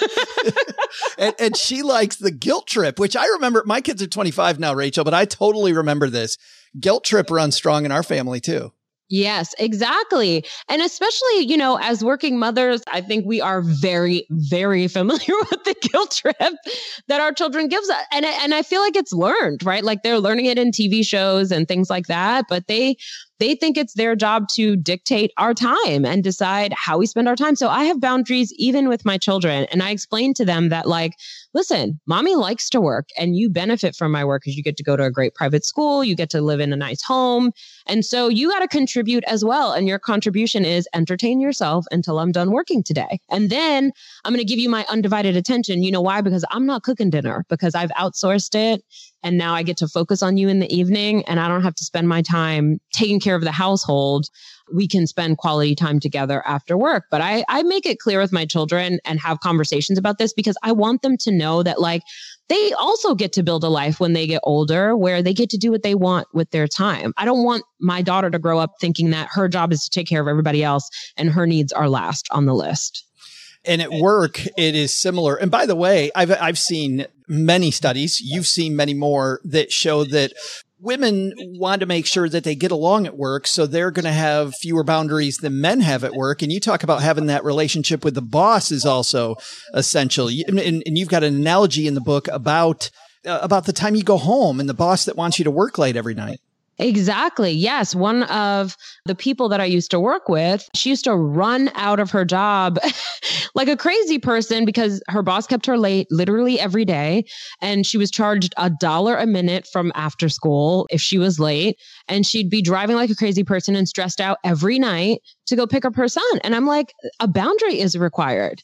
and she likes the guilt trip, which I remember. My kids are 25 now, Rachel, but I totally remember this. Guilt trip runs strong in our family too. Yes, exactly. And especially, as working mothers, I think we are very, very familiar with the guilt trip that our children gives us. And I feel like it's learned, right? Like they're learning it in TV shows and things like that, but they think it's their job to dictate our time and decide how we spend our time. So I have boundaries even with my children. And I explain to them that listen, mommy likes to work and you benefit from my work because you get to go to a great private school. You get to live in a nice home. And so you got to contribute as well. And your contribution is entertain yourself until I'm done working today. And then I'm going to give you my undivided attention. You know why? Because I'm not cooking dinner because I've outsourced it. And now I get to focus on you in the evening and I don't have to spend my time taking care of the household. We can spend quality time together after work. But I make it clear with my children and have conversations about this because I want them to know that they also get to build a life when they get older where they get to do what they want with their time. I don't want my daughter to grow up thinking that her job is to take care of everybody else and her needs are last on the list. And at work, it is similar. And by the way, I've seen many studies. You've seen many more that show that women want to make sure that they get along at work. So they're going to have fewer boundaries than men have at work. And you talk about having that relationship with the boss is also essential. And you've got an analogy in the book about the time you go home and the boss that wants you to work late every night. Exactly. Yes. One of the people that I used to work with, she used to run out of her job like a crazy person because her boss kept her late literally every day. And she was charged $1 a minute from after school if she was late. And she'd be driving like a crazy person and stressed out every night to go pick up her son. And I'm like, a boundary is required.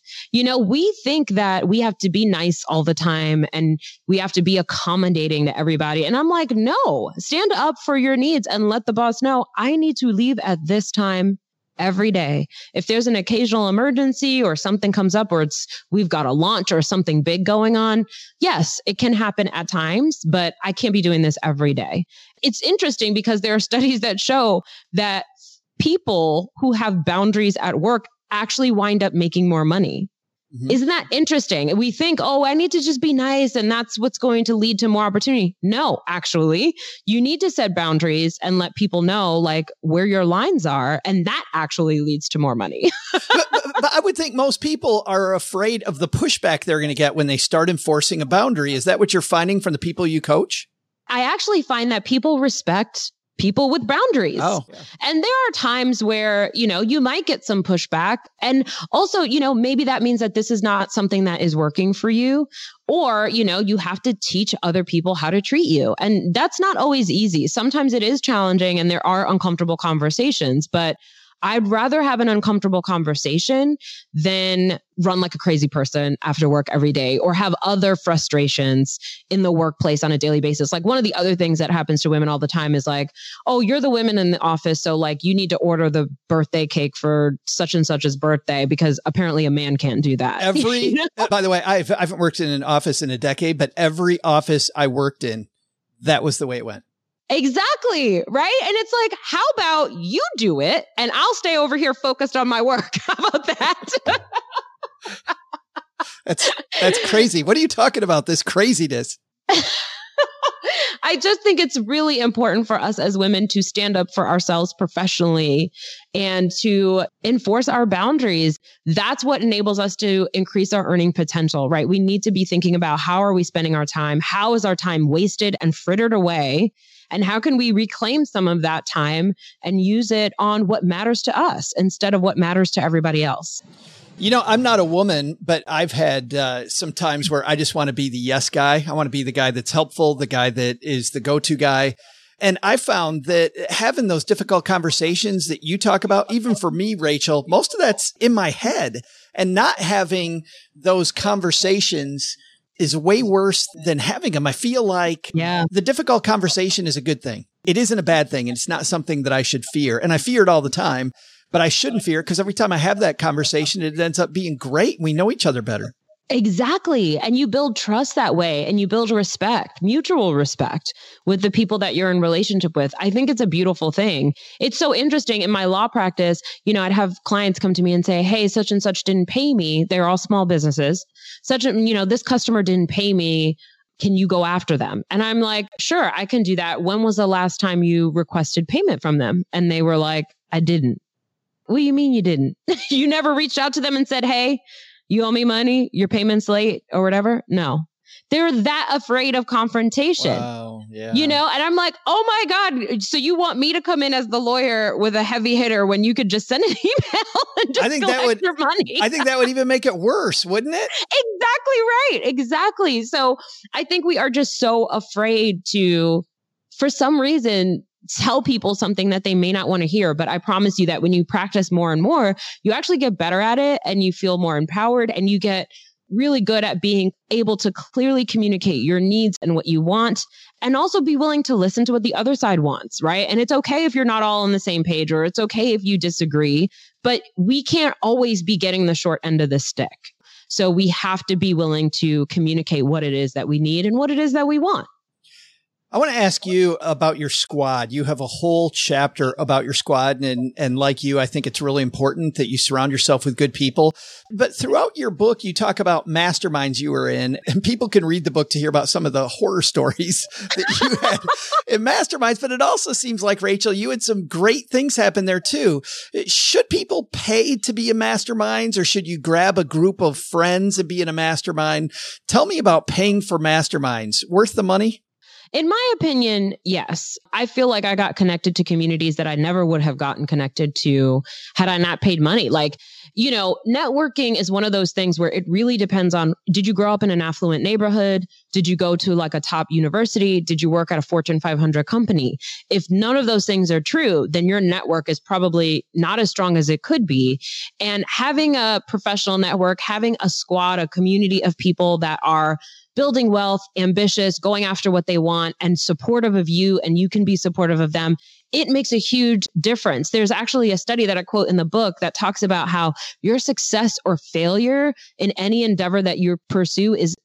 We think that we have to be nice all the time and we have to be accommodating to everybody. And I'm like, no, stand up for your needs and let the boss know I need to leave at this time every day. If there's an occasional emergency or something comes up or we've got a launch or something big going on, yes, it can happen at times, but I can't be doing this every day. It's interesting because there are studies that show that people who have boundaries at work actually wind up making more money. Mm-hmm. Isn't that interesting? We think, I need to just be nice and that's what's going to lead to more opportunity. No, actually, you need to set boundaries and let people know where your lines are. And that actually leads to more money. but I would think most people are afraid of the pushback they're going to get when they start enforcing a boundary. Is that what you're finding from the people you coach? I actually find that people respect people with boundaries. Oh, yeah. And there are times where, you might get some pushback. And also, maybe that means that this is not something that is working for you. Or, you have to teach other people how to treat you. And that's not always easy. Sometimes it is challenging and there are uncomfortable conversations, but I'd rather have an uncomfortable conversation than run like a crazy person after work every day or have other frustrations in the workplace on a daily basis. One of the other things that happens to women all the time is you're the women in the office. So you need to order the birthday cake for such and such's birthday because apparently a man can't do that. By the way, I haven't worked in an office in a decade, but every office I worked in, that was the way it went. Exactly. Right. And it's how about you do it and I'll stay over here focused on my work. How about that? That's crazy. What are you talking about? This craziness. I just think it's really important for us as women to stand up for ourselves professionally and to enforce our boundaries. That's what enables us to increase our earning potential, right? We need to be thinking about how are we spending our time? How is our time wasted and frittered away? And how can we reclaim some of that time and use it on what matters to us instead of what matters to everybody else? I'm not a woman, but I've had some times where I just want to be the yes guy. I want to be the guy that's helpful, the guy that is the go-to guy. And I found that having those difficult conversations that you talk about, even for me, Rachel, most of that's in my head, and not having those conversations is way worse than having them. I feel like the difficult conversation is a good thing. It isn't a bad thing. And it's not something that I should fear. And I fear it all the time, but I shouldn't fear it because every time I have that conversation, it ends up being great. We know each other better. Exactly. And you build trust that way and you build respect, mutual respect with the people that you're in relationship with. I think it's a beautiful thing. It's so interesting in my law practice. I'd have clients come to me and say, hey, such and such didn't pay me. They're all small businesses. This customer didn't pay me Can you go after them? And I'm like, sure, I can do that. When was the last time you requested payment from them? And they were like, I didn't. What do you mean you didn't? You never reached out to them and said, hey, you owe me money, your payment's late or whatever? No. They're that afraid of confrontation. Wow, yeah. You know, and I'm like, oh my God. So you want me to come in as the lawyer with a heavy hitter when you could just send an email and just collect your money? I think that would even make it worse, wouldn't it? Exactly right. Exactly. So I think we are just so afraid to, for some reason, tell people something that they may not want to hear. But I promise you that when you practice more and more, you actually get better at it and you feel more empowered and you get really good at being able to clearly communicate your needs and what you want, and also be willing to listen to what the other side wants, right? And it's okay if you're not all on the same page, or it's okay if you disagree, but we can't always be getting the short end of the stick. So we have to be willing to communicate what it is that we need and what it is that we want. I want to ask you about your squad. You have a whole chapter about your squad. And like you, I think it's really important that you surround yourself with good people. But throughout your book, you talk about masterminds you were in, and people can read the book to hear about some of the horror stories that you had in masterminds. But it also seems like, Rachel, you had some great things happen there too. Should people pay to be in masterminds, or should you grab a group of friends and be in a mastermind? Tell me about paying for masterminds. Worth the money? In my opinion, yes. I feel like I got connected to communities that I never would have gotten connected to had I not paid money. Like, you know, networking is one of those things where it really depends on, did you grow up in an affluent neighborhood? Did you go to like a top university? Did you work at a Fortune 500 company? If none of those things are true, then your network is probably not as strong as it could be. And having a professional network, having a squad, a community of people that are building wealth, ambitious, going after what they want, and supportive of you, and you can be supportive of them, it makes a huge difference. There's actually a study that I quote in the book that talks about how your success or failure in any endeavor that you pursue is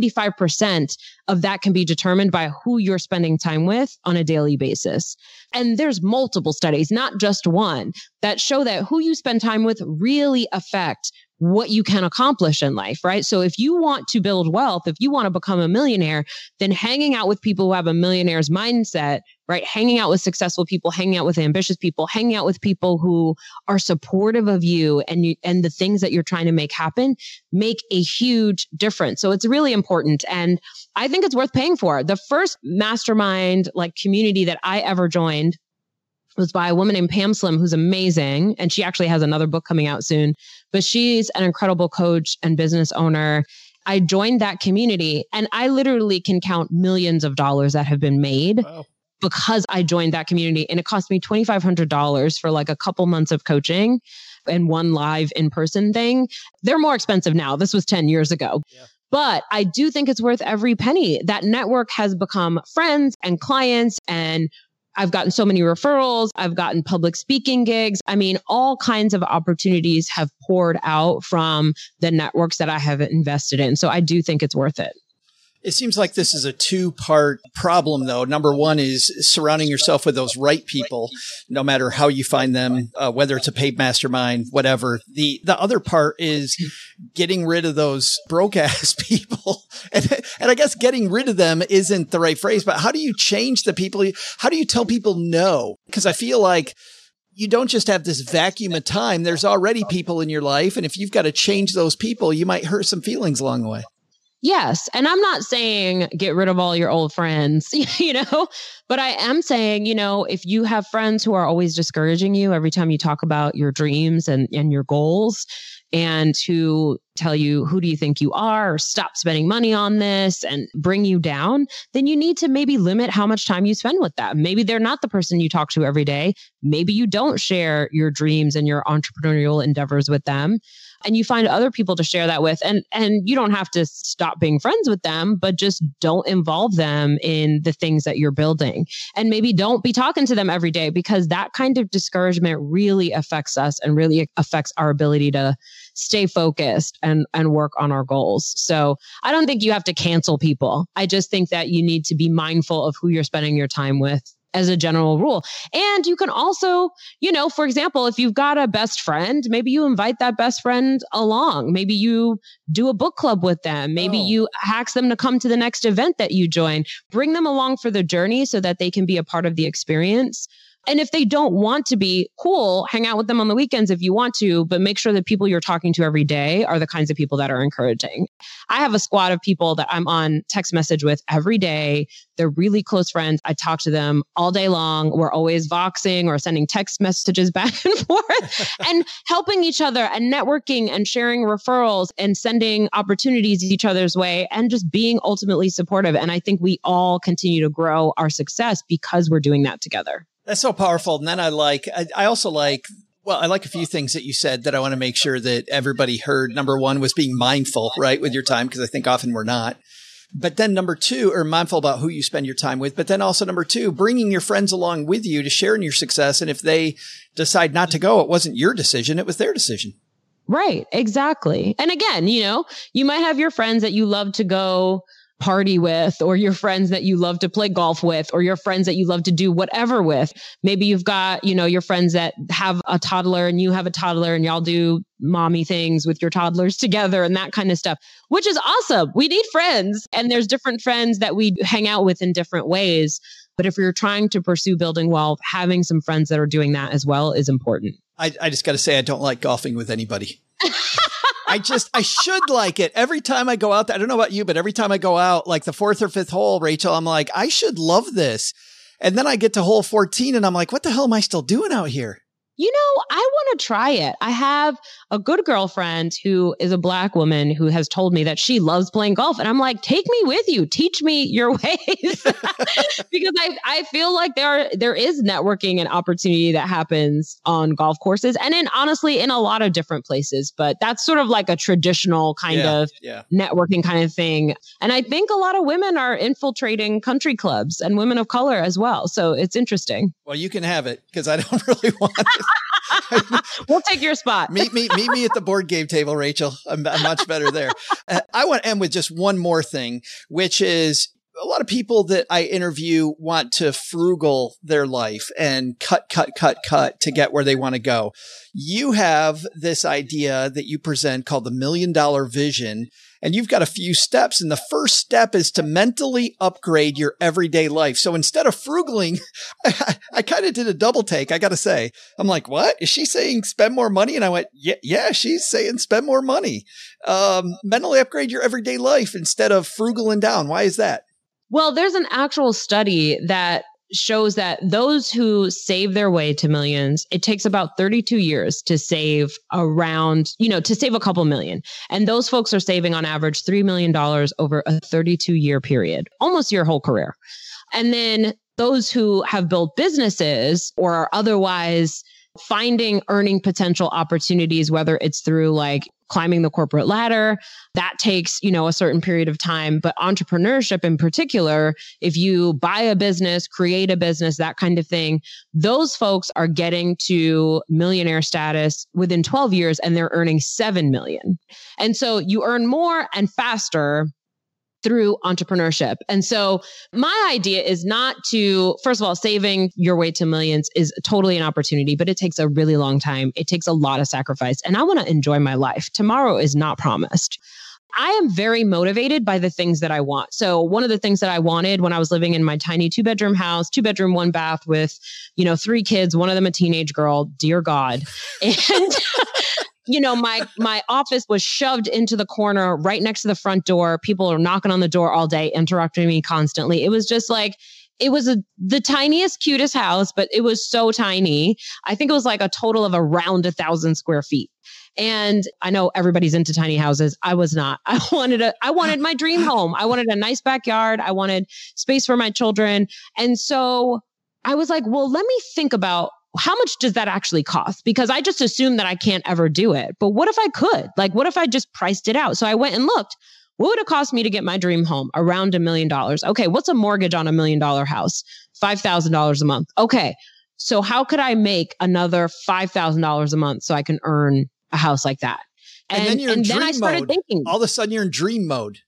95% of that can be determined by who you're spending time with on a daily basis. And there's multiple studies, not just one, that show that who you spend time with really affect what you can accomplish in life, right? So if you want to build wealth, if you want to become a millionaire, then hanging out with people who have a millionaire's mindset, right? Hanging out with successful people, hanging out with ambitious people, hanging out with people who are supportive of you and the things that you're trying to make happen make a huge difference. So it's really important. And I think it's worth paying for. The first mastermind like community that I ever joined was by a woman named Pam Slim, who's amazing. And she actually has another book coming out soon, but she's an incredible coach and business owner. I joined that community and I literally can count millions of dollars that have been made because I joined that community. And it cost me $2,500 for like a couple months of coaching and one live in-person thing. They're more expensive now. This was 10 years ago. Yeah. But I do think it's worth every penny. That network has become friends and clients, and I've gotten so many referrals. I've gotten public speaking gigs. I mean, all kinds of opportunities have poured out from the networks that I have invested in. So I do think it's worth it. It seems like this is a two-part problem, though. Number one is surrounding yourself with those right people, no matter how you find them, whether it's a paid mastermind, whatever. The other part is getting rid of those broke-ass people. And I guess getting rid of them isn't the right phrase, but how do you change the people? How do you tell people no? Because I feel like you don't just have this vacuum of time. There's already people in your life. And if you've got to change those people, you might hurt some feelings along the way. Yes. And I'm not saying get rid of all your old friends, but I am saying, if you have friends who are always discouraging you every time you talk about your dreams and your goals, and who tell you, who do you think you are? Or stop spending money on this and bring you down, then you need to maybe limit how much time you spend with them. Maybe they're not the person you talk to every day. Maybe you don't share your dreams and your entrepreneurial endeavors with them. And you find other people to share that with. And you don't have to stop being friends with them, but just don't involve them in the things that you're building. And maybe don't be talking to them every day, because that kind of discouragement really affects us and really affects our ability to stay focused and work on our goals. So I don't think you have to cancel people. I just think that you need to be mindful of who you're spending your time with as a general rule. And you can also, for example, if you've got a best friend, maybe you invite that best friend along. Maybe you do a book club with them. Maybe you ask them to come to the next event that you join. Bring them along for the journey so that they can be a part of the experience. And if they don't want to be cool, hang out with them on the weekends if you want to, but make sure that people you're talking to every day are the kinds of people that are encouraging. I have a squad of people that I'm on text message with every day. They're really close friends. I talk to them all day long. We're always voxing or sending text messages back and forth and helping each other and networking and sharing referrals and sending opportunities each other's way and just being ultimately supportive. And I think we all continue to grow our success because we're doing that together. That's so powerful. And then I like a few things that you said that I want to make sure that everybody heard. Number one was being mindful, right, with your time, because I think often we're not. But then number two, or mindful about who you spend your time with. But then also number two, bringing your friends along with you to share in your success. And if they decide not to go, it wasn't your decision. It was their decision. Right. Exactly. And again, you might have your friends that you love to go party with, or your friends that you love to play golf with, or your friends that you love to do whatever with. Maybe you've got, your friends that have a toddler and you have a toddler and y'all do mommy things with your toddlers together and that kind of stuff, which is awesome. We need friends, and there's different friends that we hang out with in different ways. But if you're trying to pursue building wealth, having some friends that are doing that as well is important. I just got to say, I don't like golfing with anybody. I should like it. Every time I go out there, I don't know about you, but every time I go out, like the fourth or fifth hole, Rachel, I'm like, I should love this. And then I get to hole 14 and I'm like, what the hell am I still doing out here? I want to try it. I have a good girlfriend who is a Black woman who has told me that she loves playing golf. And I'm like, take me with you. Teach me your ways. Because I feel like there is networking and opportunity that happens on golf courses and honestly, in a lot of different places. But that's sort of like a traditional kind of networking kind of thing. And I think a lot of women are infiltrating country clubs and women of color as well. So it's interesting. Well, you can have it because I don't really want it. We'll take your spot. Meet me at the board game table, Rachel. I'm much better there. I want to end with just one more thing, which is a lot of people that I interview want to frugal their life and cut to get where they want to go. You have this idea that you present called the $1 Million Vision. And you've got a few steps. And the first step is to mentally upgrade your everyday life. So instead of frugaling, I kind of did a double take. I got to say, I'm like, what? Is she saying spend more money? And I went, yeah, she's saying spend more money. Mentally upgrade your everyday life instead of frugaling down. Why is that? Well, there's an actual study that shows that those who save their way to millions, it takes about 32 years to save around, to save a couple million. And those folks are saving on average $3 million over a 32-year period, almost your whole career. And then those who have built businesses or are otherwise finding earning potential opportunities, whether it's through like climbing the corporate ladder, that takes, a certain period of time. But entrepreneurship in particular, if you buy a business, create a business, that kind of thing, those folks are getting to millionaire status within 12 years and they're earning 7 million. And so you earn more and faster through entrepreneurship. And so my idea is not to, first of all, saving your way to millions is totally an opportunity, but it takes a really long time. It takes a lot of sacrifice. And I want to enjoy my life. Tomorrow is not promised. I am very motivated by the things that I want. So one of the things that I wanted when I was living in my tiny 2-bedroom house, 2-bedroom, 1 bath with, 3 kids, one of them a teenage girl, dear God. And my office was shoved into the corner right next to the front door. People are knocking on the door all day, interrupting me constantly. It was just like, it was the tiniest, cutest house, but it was so tiny. I think it was like a total of around 1,000 square feet. And I know everybody's into tiny houses. I was not. I wanted my dream home. I wanted a nice backyard. I wanted space for my children. And so I was like, well, let me think about how much does that actually cost? Because I just assume that I can't ever do it. But what if I could? Like, what if I just priced it out? So I went and looked. What would it cost me to get my dream home? Around $1 million. Okay, what's a mortgage on $1 million house? $5,000 a month. Okay, so how could I make another $5,000 a month so I can earn a house like that? And then you're in dream then I started mode. Thinking, all of a sudden you're in dream mode.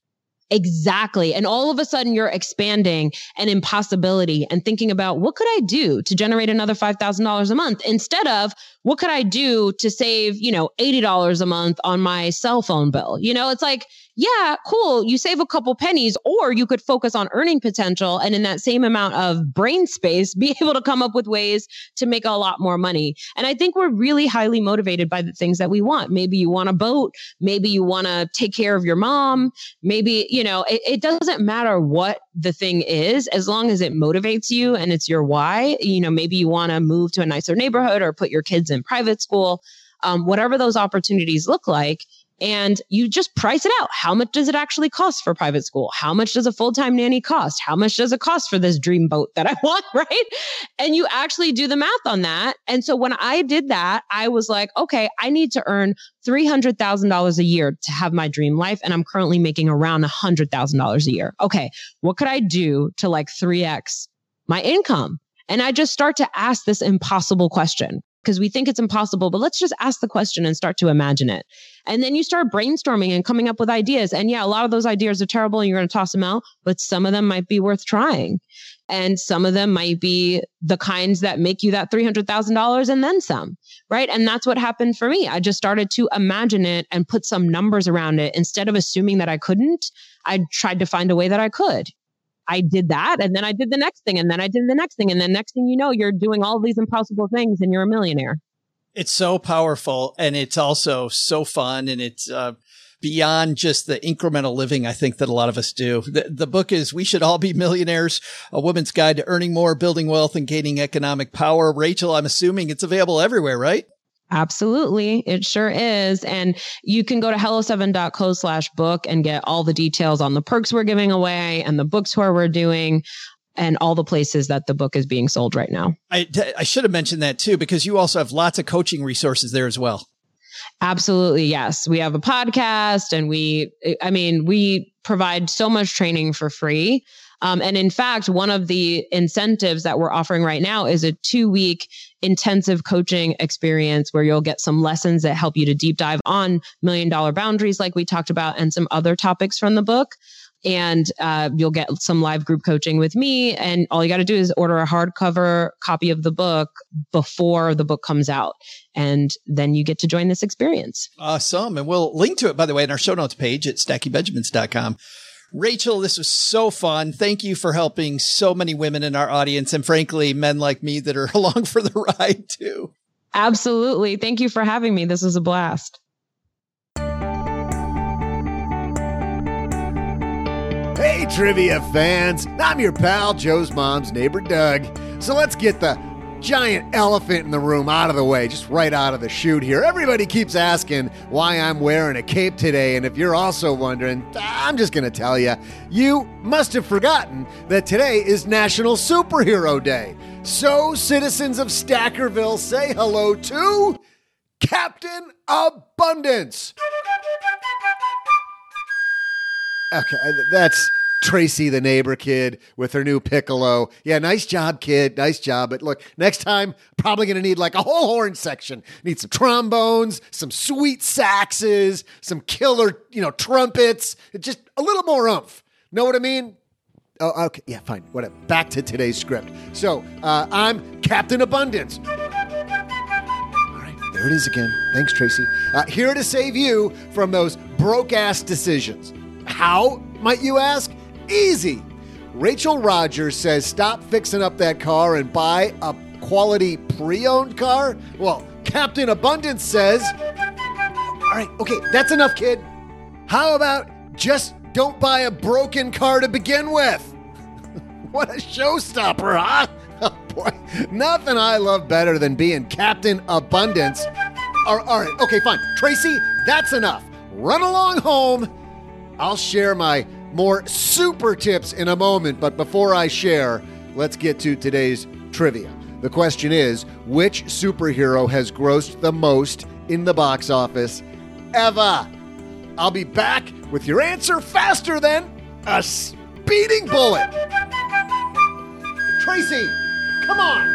Exactly. And all of a sudden you're expanding an impossibility and thinking about what could I do to generate another $5,000 a month instead of what could I do to save, $80 a month on my cell phone bill? It's like, yeah, cool. You save a couple pennies, or you could focus on earning potential and in that same amount of brain space, be able to come up with ways to make a lot more money. And I think we're really highly motivated by the things that we want. Maybe you want a boat. Maybe you want to take care of your mom. Maybe, it doesn't matter what the thing is, as long as it motivates you and it's your why. Maybe you want to move to a nicer neighborhood or put your kids in private school, whatever those opportunities look like. And you just price it out. How much does it actually cost for private school? How much does a full-time nanny cost? How much does it cost for this dream boat that I want, right? And you actually do the math on that. And so when I did that, I was like, okay, I need to earn $300,000 a year to have my dream life. And I'm currently making around $100,000 a year. Okay, what could I do to 3x my income? And I just start to ask this impossible question. Because we think it's impossible, but let's just ask the question and start to imagine it. And then you start brainstorming and coming up with ideas. And yeah, a lot of those ideas are terrible and you're going to toss them out, but some of them might be worth trying. And some of them might be the kinds that make you that $300,000 and then some, right? And that's what happened for me. I just started to imagine it and put some numbers around it. Instead of assuming that I couldn't, I tried to find a way that I could. I did that. And then I did the next thing. And then I did the next thing. And then next thing you know, you're doing all these impossible things and you're a millionaire. It's so powerful. And it's also so fun. And it's beyond just the incremental living, I think, that a lot of us do. The book is We Should All Be Millionaires, A Woman's Guide to Earning More, Building Wealth, and Gaining Economic Power. Rachel, I'm assuming it's available everywhere, right? Absolutely. It sure is. And you can go to hello7.co/book and get all the details on the perks we're giving away and the book tour we're doing and all the places that the book is being sold right now. I should have mentioned that too, because you also have lots of coaching resources there as well. Absolutely. Yes. We have a podcast and we provide so much training for free. And in fact, one of the incentives that we're offering right now is a 2-week intensive coaching experience where you'll get some lessons that help you to deep dive on $1 million boundaries, like we talked about, and some other topics from the book. And you'll get some live group coaching with me. And all you got to do is order a hardcover copy of the book before the book comes out. And then you get to join this experience. Awesome. And we'll link to it, by the way, in our show notes page at StackyBenjamins.com. Rachel, this was so fun. Thank you for helping so many women in our audience and frankly, men like me that are along for the ride too. Absolutely. Thank you for having me. This was a blast. Hey, trivia fans. I'm your pal, Joe's mom's neighbor, Doug. So let's get the giant elephant in the room out of the way, just right out of the chute here. Everybody keeps asking why I'm wearing a cape today, and if you're also wondering, I'm just going to tell you, you must have forgotten that today is National Superhero Day. So, citizens of Stackerville, say hello to Captain Abundance. Okay, that's Tracy, the neighbor kid, with her new piccolo. Yeah, nice job, kid. Nice job. But look, next time, probably going to need like a whole horn section. Need some trombones, some sweet saxes, some killer, trumpets. Just a little more oomph. Know what I mean? Oh, okay. Yeah, fine. Whatever. Back to today's script. So, I'm Captain Abundance. All right, there it is again. Thanks, Tracy. Here to save you from those broke-ass decisions. How, might you ask? Easy. Rachel Rogers says stop fixing up that car and buy a quality pre-owned car. Well, Captain Abundance says, all right, okay, that's enough, kid. How about just don't buy a broken car to begin with? What a showstopper, huh? Oh, boy. Nothing I love better than being Captain Abundance. All right, okay, fine. Tracy, that's enough. Run along home. I'll share my more super tips in a moment, but before I share, let's get to today's trivia. The question is, which superhero has grossed the most in the box office ever? I'll be back with your answer faster than a speeding bullet. Tracy, come on.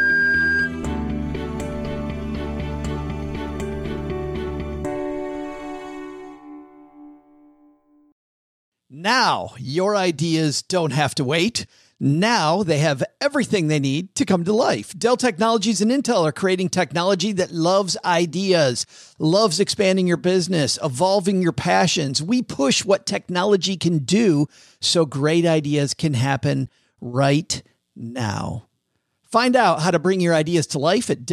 Now, your ideas don't have to wait. Now they have everything they need to come to life. Dell Technologies and Intel are creating technology that loves ideas, loves expanding your business, evolving your passions. We push what technology can do so great ideas can happen right now. Find out how to bring your ideas to life at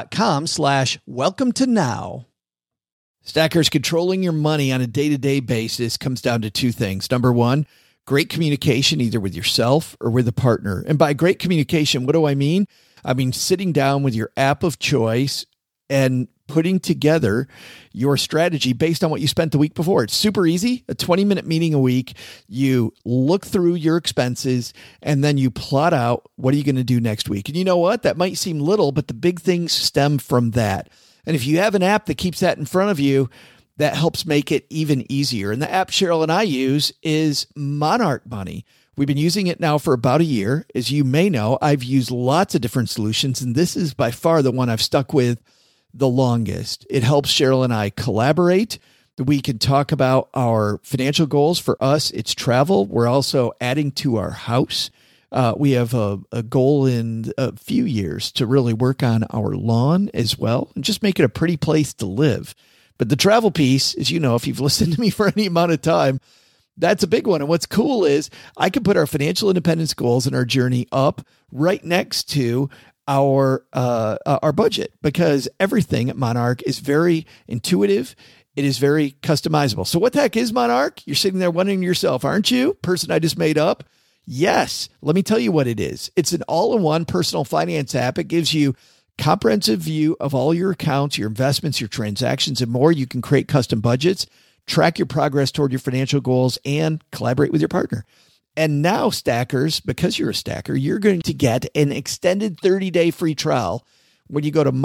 Dell.com/welcome to now. Stackers, controlling your money on a day-to-day basis comes down to two things. Number one, great communication, either with yourself or with a partner. And by great communication, what do I mean? I mean sitting down with your app of choice and putting together your strategy based on what you spent the week before. It's super easy, a 20-minute meeting a week. You look through your expenses and then you plot out what are you going to do next week. And you know what? That might seem little, but the big things stem from that. And if you have an app that keeps that in front of you, that helps make it even easier. And the app Cheryl and I use is Monarch Money. We've been using it now for about a year. As you may know, I've used lots of different solutions, and this is by far the one I've stuck with the longest. It helps Cheryl and I collaborate. We can talk about our financial goals. For us, it's travel. We're also adding to our house. We have a goal in a few years to really work on our lawn as well and just make it a pretty place to live. But the travel piece, as you know, if you've listened to me for any amount of time, that's a big one. And what's cool is I can put our financial independence goals and our journey up right next to our budget, because everything at Monarch is very intuitive. It is very customizable. So what the heck is Monarch? You're sitting there wondering to yourself, aren't you? Person I just made up. Yes. Let me tell you what it is. It's an all-in-one personal finance app. It gives you comprehensive view of all your accounts, your investments, your transactions, and more. You can create custom budgets, track your progress toward your financial goals, and collaborate with your partner. And now, stackers, because you're a stacker, you're going to get an extended 30-day free trial when you go to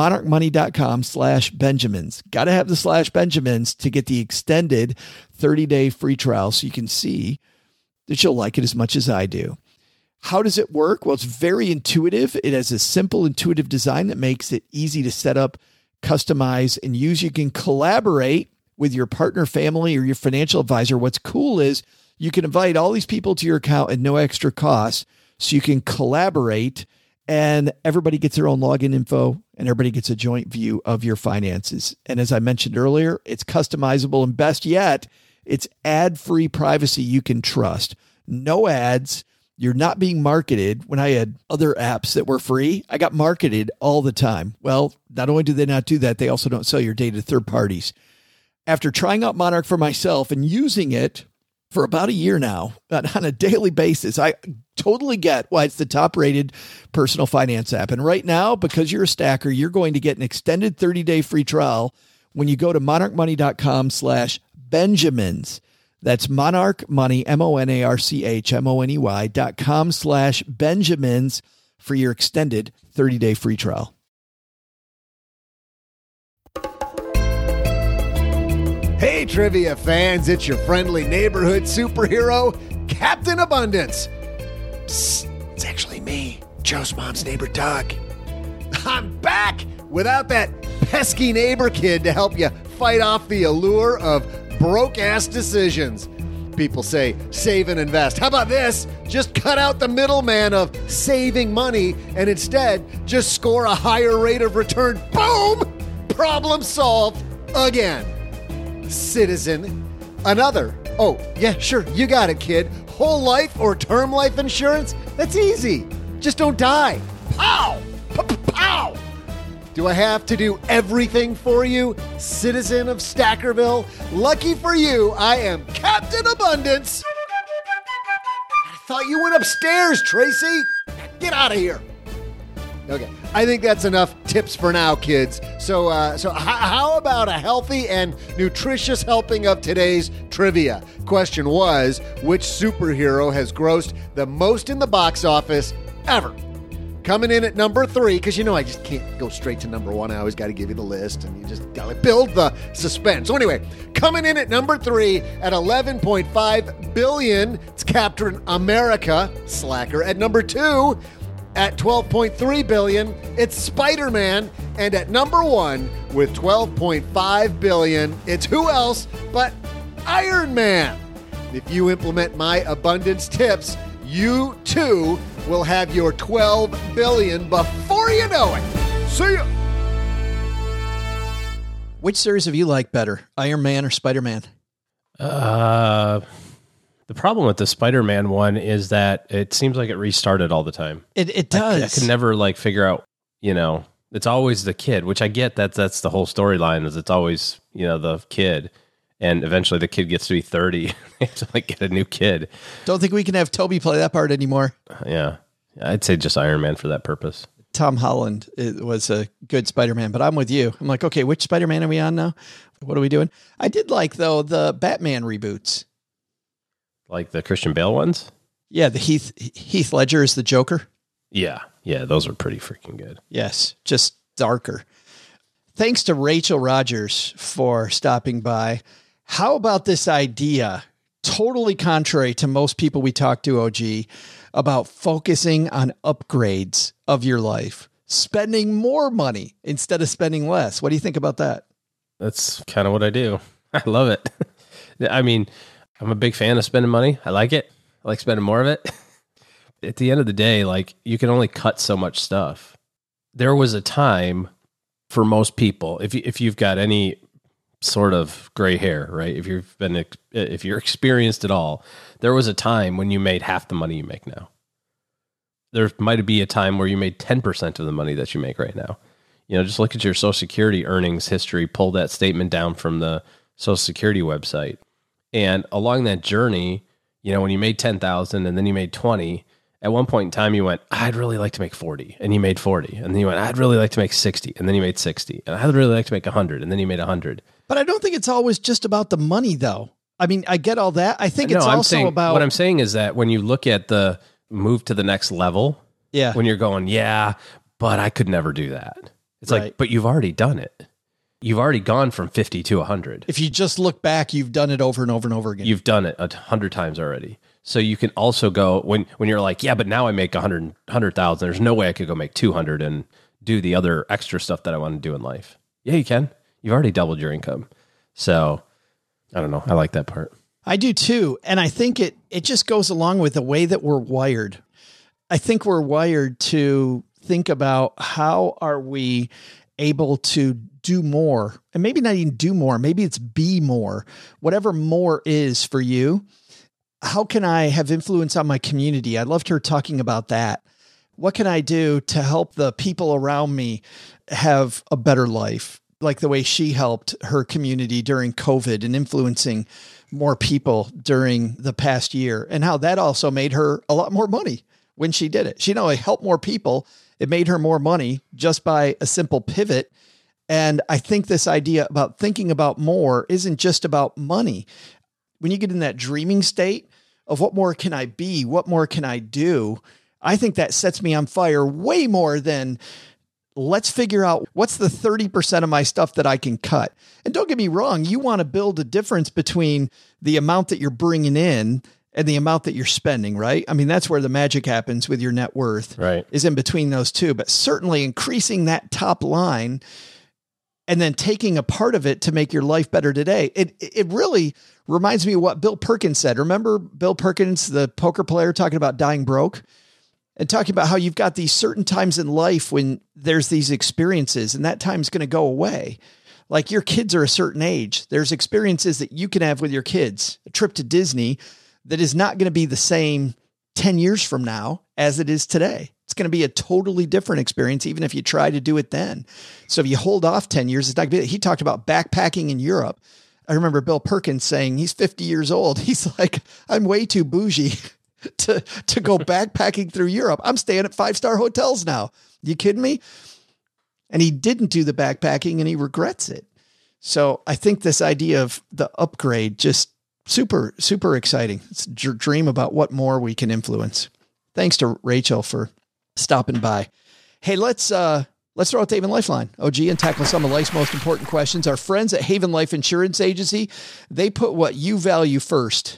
monarchmoney.com/Benjamins. Got to have the /Benjamins to get the extended 30-day free trial so you can see that you'll like it as much as I do. How does it work? Well, it's very intuitive. It has a simple, intuitive design that makes it easy to set up, customize, and use. You can collaborate with your partner, family, or your financial advisor. What's cool is you can invite all these people to your account at no extra cost, so you can collaborate and everybody gets their own login info and everybody gets a joint view of your finances. And as I mentioned earlier, it's customizable, and best yet, it's ad-free privacy you can trust. No ads. You're not being marketed. When I had other apps that were free, I got marketed all the time. Well, not only do they not do that, they also don't sell your data to third parties. After trying out Monarch for myself and using it for about a year now on a daily basis, I totally get why it's the top-rated personal finance app. And right now, because you're a stacker, you're going to get an extended 30-day free trial when you go to monarchmoney.com/Benjamins. That's Monarch Money, monarchmoney.com/Benjamins for your extended 30-day free trial. Hey, trivia fans, it's your friendly neighborhood superhero, Captain Abundance. Psst, it's actually me, Joe's mom's neighbor, Doug. I'm back without that pesky neighbor kid to help you fight off the allure of broke-ass decisions. People say save and invest. How about this? Just cut out the middleman of saving money and instead just score a higher rate of return. Boom! Problem solved again. Citizen. Another. Oh, yeah, sure. You got it, kid. Whole life or term life insurance? That's easy. Just don't die. Pow! Pow! Do I have to do everything for you, citizen of Stackerville? Lucky for you, I am Captain Abundance. I thought you went upstairs, Tracy. Get out of here. Okay, I think that's enough tips for now, kids. So how about a healthy and nutritious helping of today's trivia? Question was, which superhero has grossed the most in the box office ever? Coming in at number 3, because you know I just can't go straight to number 1. I always got to give you the list, and you just got to build the suspense. So anyway, coming in at number 3 at $11.5 billion, it's Captain America, slacker. At number 2, at $12.3 billion, it's Spider-Man. And at number 1, with $12.5 billion, it's who else but Iron Man. If you implement my abundance tips, you too will have your $12 billion before you know it. See ya. Which series have you liked better, Iron Man or Spider-Man? The problem with the Spider-Man one is that it seems like it restarted all the time. It does. I could never figure out, it's always the kid, which I get that's the whole storyline is it's always, the kid. And eventually the kid gets to be 30. They have to get a new kid. Don't think we can have Toby play that part anymore. Yeah. I'd say just Iron Man for that purpose. Tom Holland was a good Spider-Man, but I'm with you. I'm like, okay, which Spider-Man are we on now? What are we doing? I did like, though, the Batman reboots. Like the Christian Bale ones? Yeah, the Heath Ledger is the Joker. Yeah, those are pretty freaking good. Yes, just darker. Thanks to Rachel Rogers for stopping by. How about this idea, totally contrary to most people we talk to, OG, about focusing on upgrades of your life, spending more money instead of spending less? What do you think about that? That's kind of what I do. I love it. I mean, I'm a big fan of spending money. I like it. I like spending more of it. At the end of the day, you can only cut so much stuff. There was a time for most people, if you've got any sort of gray hair, right? If you're experienced at all, there was a time when you made half the money you make now. There might be a time where you made 10% of the money that you make right now. Just look at your Social Security earnings history, pull that statement down from the Social Security website. And along that journey, when you made 10,000 and then you made 20, at one point in time you went, I'd really like to make 40, and you made 40. And then you went, I'd really like to make 60, and then you made 60. And I'd really like to make 100, and then you made 100. But I don't think it's always just about the money, though. I mean, I get all that. I think it's also about... What I'm saying is that when you look at the move to the next level, when you're going, but I could never do that. It's right. But you've already done it. You've already gone from 50 to 100. If you just look back, you've done it over and over and over again. You've done it 100 times already. So you can also go, when you're like, but now I make 100,000. There's no way I could go make 200 and do the other extra stuff that I want to do in life. Yeah, you can. You've already doubled your income. So I don't know. I like that part. I do too. And I think it just goes along with the way that we're wired. I think we're wired to think about how are we able to do more, and maybe not even do more. Maybe it's be more, whatever more is for you. How can I have influence on my community? I loved her talking about that. What can I do to help the people around me have a better life? Like the way she helped her community during COVID and influencing more people during the past year, and how that also made her a lot more money when she did it. She not only helped more people, it made her more money just by a simple pivot. And I think this idea about thinking about more isn't just about money. When you get in that dreaming state of what more can I be? What more can I do? I think that sets me on fire way more than let's figure out what's the 30% of my stuff that I can cut. And don't get me wrong. You want to build a difference between the amount that you're bringing in and the amount that you're spending, right? I mean, that's where the magic happens with your net worth, right? Is in between those two, but certainly increasing that top line and then taking a part of it to make your life better today. It really reminds me of what Bill Perkins said. Remember Bill Perkins, the poker player, talking about dying broke and talking about how you've got these certain times in life when there's these experiences and that time's going to go away. Like your kids are a certain age. There's experiences that you can have with your kids, a trip to Disney that is not going to be the same 10 years from now as it is today. It's going to be a totally different experience, even if you try to do it then. So if you hold off 10 years, it's not going to be. He talked about backpacking in Europe. I remember Bill Perkins saying he's 50 years old. He's like, I'm way too bougie to go backpacking through Europe. I'm staying at 5-star hotels now. You kidding me? And he didn't do the backpacking and he regrets it. So I think this idea of the upgrade, just super, super exciting. It's a dream about what more we can influence. Thanks to Rachel for stopping by. Hey, let's throw out the Haven Lifeline, OG, and tackle some of life's most important questions. Our friends at Haven Life Insurance Agency, they put what you value first.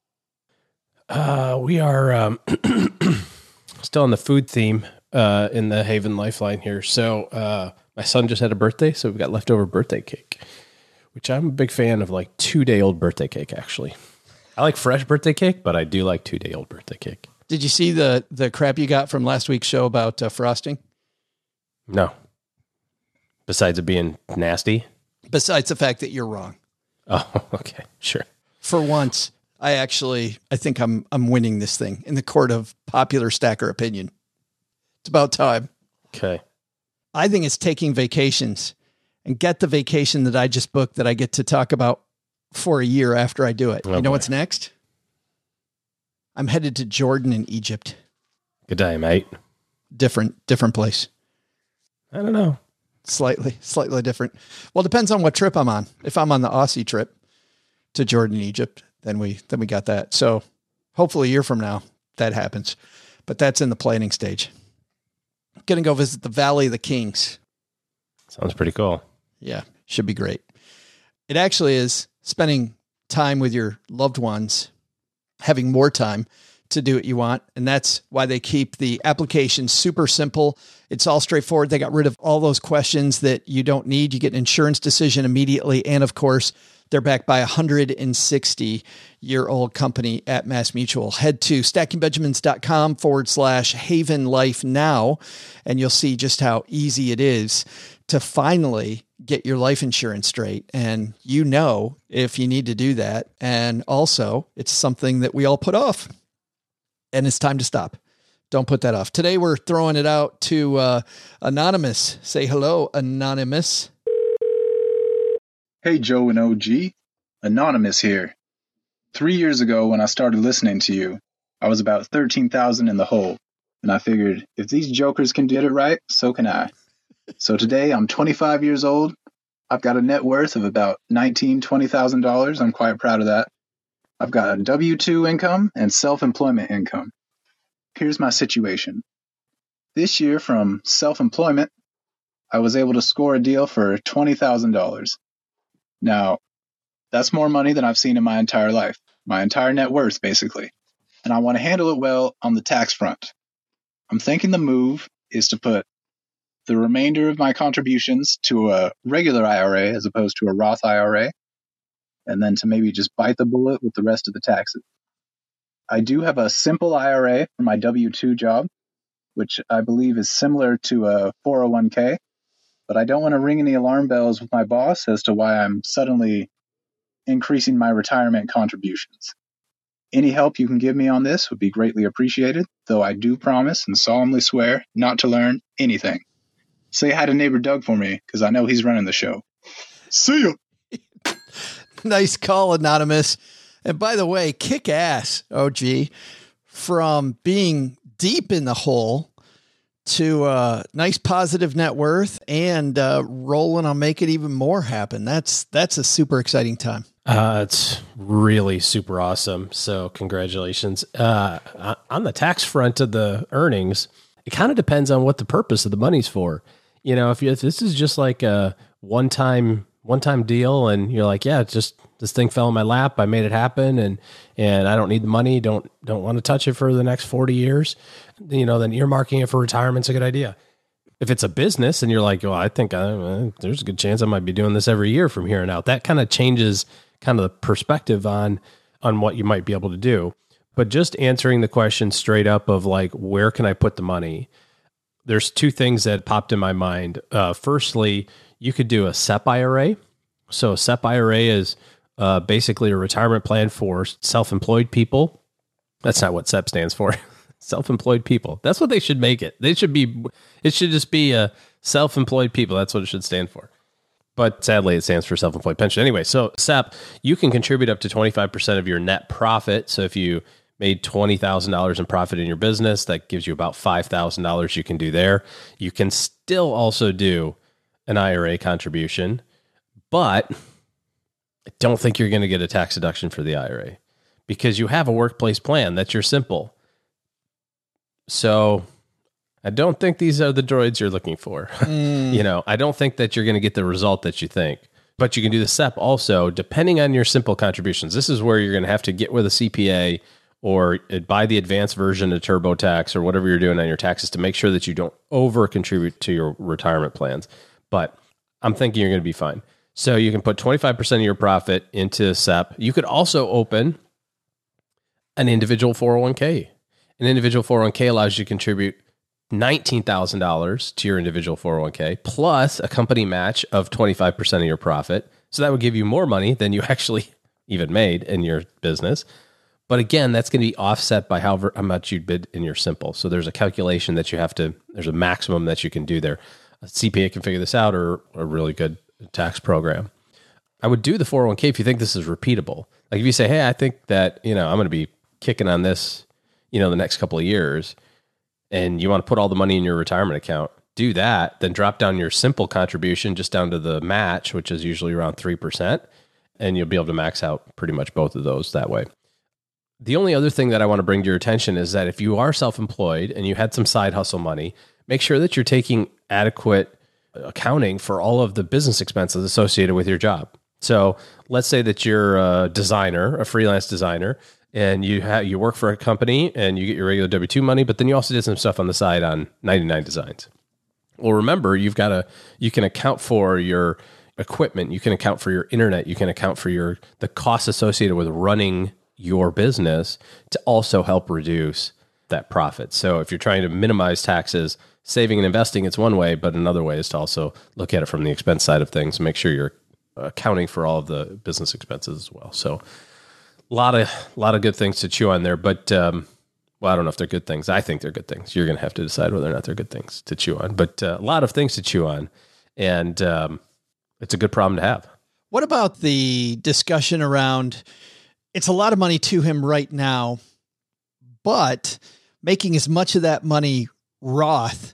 We are still on the food theme in the Haven Lifeline here. So my son just had a birthday, so we've got leftover birthday cake, which I'm a big fan of, like 2-day-old birthday cake, actually. I like fresh birthday cake, but I do like 2-day-old birthday cake. Did you see the crap you got from last week's show about frosting? No. Besides it being nasty? Besides the fact that you're wrong. Oh, okay. Sure. For once, I think I'm winning this thing in the court of popular stacker opinion. It's about time. Okay. I think it's taking vacations, and get the vacation that I just booked that I get to talk about for a year after I do it. Oh, you know boy. what's next? I'm headed to Jordan and Egypt. Good day, mate. Different place. I don't know. Slightly different. Well, depends on what trip I'm on. If I'm on the Aussie trip to Jordan and Egypt, then we got that. So hopefully a year from now that happens, but that's in the planning stage. Going to go visit the Valley of the Kings. Sounds pretty cool. Yeah, should be great. It actually is spending time with your loved ones, having more time to do what you want. And that's why they keep the application super simple. It's all straightforward. They got rid of all those questions that you don't need. You get an insurance decision immediately. And of course, they're backed by a 160-year-old company at MassMutual. Head to stackingbenjamins.com/Haven Life now, and you'll see just how easy it is to finally get your life insurance straight. And you know if you need to do that. And also, it's something that we all put off. And it's time to stop. Don't put that off. Today, we're throwing it out to Anonymous. Say hello, Anonymous. Hey, Joe and OG. Anonymous here. 3 years ago, when I started listening to you, I was about 13,000 in the hole. And I figured, if these jokers can get it right, so can I. So today, I'm 25 years old. I've got a net worth of about $19,000, $20,000. I'm quite proud of that. I've got a W-2 income and self-employment income. Here's my situation. This year, from self-employment, I was able to score a deal for $20,000. Now, that's more money than I've seen in my entire life, my entire net worth, basically. And I want to handle it well on the tax front. I'm thinking the move is to put the remainder of my contributions to a regular IRA as opposed to a Roth IRA, and then to maybe just bite the bullet with the rest of the taxes. I do have a simple IRA for my W-2 job, which I believe is similar to a 401k, but I don't want to ring any alarm bells with my boss as to why I'm suddenly increasing my retirement contributions. Any help you can give me on this would be greatly appreciated, though I do promise and solemnly swear not to learn anything. Say hi to neighbor Doug for me, because I know he's running the show. See ya! Nice call, Anonymous. And by the way, kick ass, OG, from being deep in the hole to nice positive net worth and rolling on make it even more happen. That's a super exciting time. It's really super awesome. So congratulations. On the tax front of the earnings, it kind of depends on what the purpose of the money's for. You know, if this is just like a one-time deal and you're like, yeah, just this thing fell in my lap, I made it happen, and I don't need the money, don't want to touch it for the next 40 years, you know, then earmarking it for retirement's a good idea. If it's a business and you're like, well, I think there's a good chance I might be doing this every year from here on out, that kind of changes kind of the perspective on what you might be able to do. But just answering the question straight up of like, where can I put the money? There's two things that popped in my mind. Firstly, you could do a SEP IRA. So a SEP IRA is basically a retirement plan for self-employed people. That's not what SEP stands for. Self-employed people. That's what they should make it. It should just be a self-employed people. That's what it should stand for. But sadly, it stands for self-employed pension. Anyway, so SEP, you can contribute up to 25% of your net profit. So if you made $20,000 in profit in your business, that gives you about $5,000 you can do there. You can still also do an IRA contribution, but I don't think you're going to get a tax deduction for the IRA because you have a workplace plan. That's your simple. So I don't think these are the droids you're looking for. You know, I don't think that you're going to get the result that you think, but you can do the SEP also, depending on your simple contributions. This is where you're going to have to get with a CPA or buy the advanced version of TurboTax or whatever you're doing on your taxes to make sure that you don't over contribute to your retirement plans. But I'm thinking you're going to be fine. So you can put 25% of your profit into SEP. You could also open an individual 401k. An individual 401k allows you to contribute $19,000 to your individual 401k plus a company match of 25% of your profit. So that would give you more money than you actually even made in your business. But again, that's going to be offset by how much you bid in your simple. So there's a calculation that there's a maximum that you can do there. A CPA can figure this out, or a really good tax program. I would do the 401k if you think this is repeatable. Like if you say, hey, I think that, I'm going to be kicking on this, the next couple of years, and you want to put all the money in your retirement account, do that, then drop down your simple contribution just down to the match, which is usually around 3%, and you'll be able to max out pretty much both of those that way. The only other thing that I want to bring to your attention is that if you are self-employed and you had some side hustle money, make sure that you're taking adequate accounting for all of the business expenses associated with your job. So let's say that you're a designer, a freelance designer, and you work for a company and you get your regular W-2 money, but then you also did some stuff on the side on 99 Designs. Well, remember, you can account for your equipment, you can account for your internet, you can account for the costs associated with running your business to also help reduce that profit. So if you're trying to minimize taxes, saving and investing, it's one way, but another way is to also look at it from the expense side of things and make sure you're accounting for all of the business expenses as well. So a lot of good things to chew on there, but I don't know if they're good things. I think they're good things. You're going to have to decide whether or not they're good things to chew on, but a lot of things to chew on, and it's a good problem to have. What about the discussion around, it's a lot of money to him right now, but making as much of that money Roth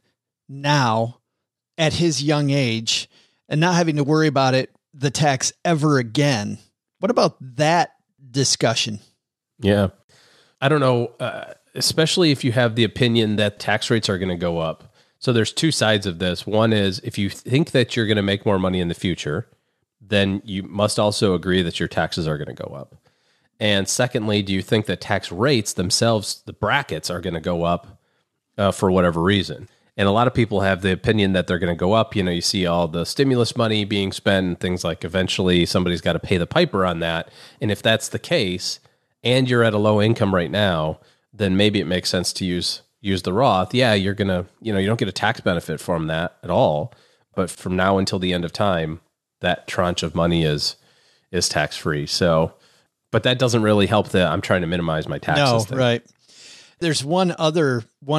now at his young age and not having to worry about the tax ever again? What about that discussion? Yeah. I don't know, especially if you have the opinion that tax rates are going to go up. So there's two sides of this. One is if you think that you're going to make more money in the future, then you must also agree that your taxes are going to go up. And secondly, do you think that tax rates themselves, the brackets, are going to go up for whatever reason? And a lot of people have the opinion that they're going to go up. You see all the stimulus money being spent and things like eventually somebody's got to pay the piper on that. And if that's the case and you're at a low income right now, then maybe it makes sense to use the Roth. Yeah, you're going to, you don't get a tax benefit from that at all. But from now until the end of time, that tranche of money is tax free. So, but that doesn't really help I'm trying to minimize my taxes. No, right. There's one other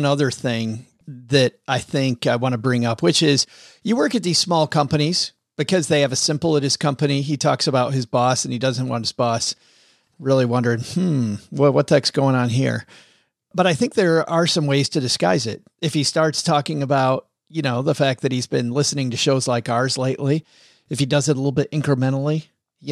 thing that I think I want to bring up, which is you work at these small companies because they have a simple at his company. He talks about his boss and he doesn't want his boss really wondering, what the heck's going on here? But I think there are some ways to disguise it. If he starts talking about, the fact that he's been listening to shows like ours lately, if he does it a little bit incrementally,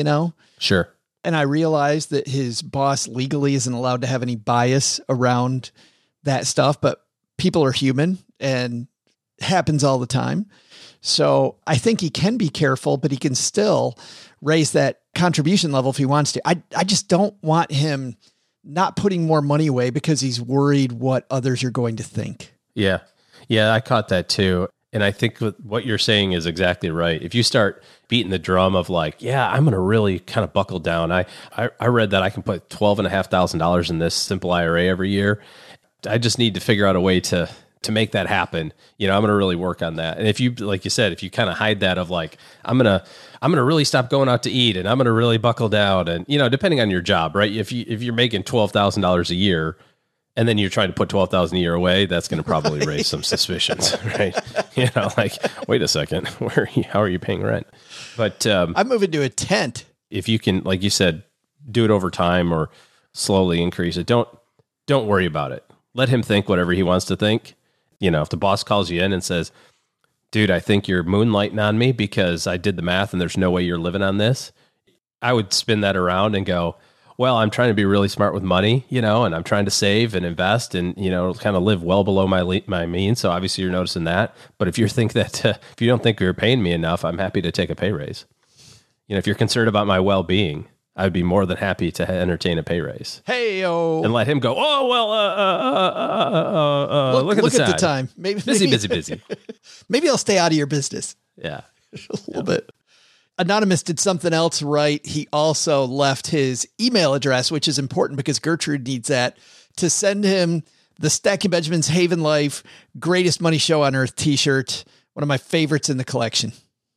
Sure. And I realize that his boss legally isn't allowed to have any bias around that stuff, but people are human and it happens all the time. So I think he can be careful, but he can still raise that contribution level if he wants to. I just don't want him not putting more money away because he's worried what others are going to think. Yeah. Yeah, I caught that too. And I think what you're saying is exactly right. If you start beating the drum of like, yeah, I'm going to really kind of buckle down. I read that I can put $12,500 in this simple IRA every year. I just need to figure out a way to make that happen. I'm going to really work on that. And if you, like you said, if you kind of hide that of like, I'm going to really stop going out to eat and I'm going to really buckle down and, depending on your job, right? If you're making $12,000 a year and then you're trying to put $12,000 a year away, that's going to probably raise some suspicions, right? Like, wait a second, how are you paying rent? But I'm moving to a tent. If you can, like you said, do it over time or slowly increase it, don't worry about it. Let him think whatever he wants to think. If the boss calls you in and says, dude, I think you're moonlighting on me because I did the math and there's no way you're living on this, I would spin that around and go, well, I'm trying to be really smart with money, and I'm trying to save and invest and, kind of live well below my means. So obviously you're noticing that. But if you think that, if you don't think you're paying me enough, I'm happy to take a pay raise. If you're concerned about my well-being, I'd be more than happy to entertain a pay raise. Hey-o. And let him go, oh, well, look at the time. Maybe busy. Maybe I'll stay out of your business. Yeah. A little bit. Anonymous did something else right. He also left his email address, which is important because Gertrude needs that, to send him the Stacking Benjamins Haven Life Greatest Money Show on Earth t-shirt. One of my favorites in the collection.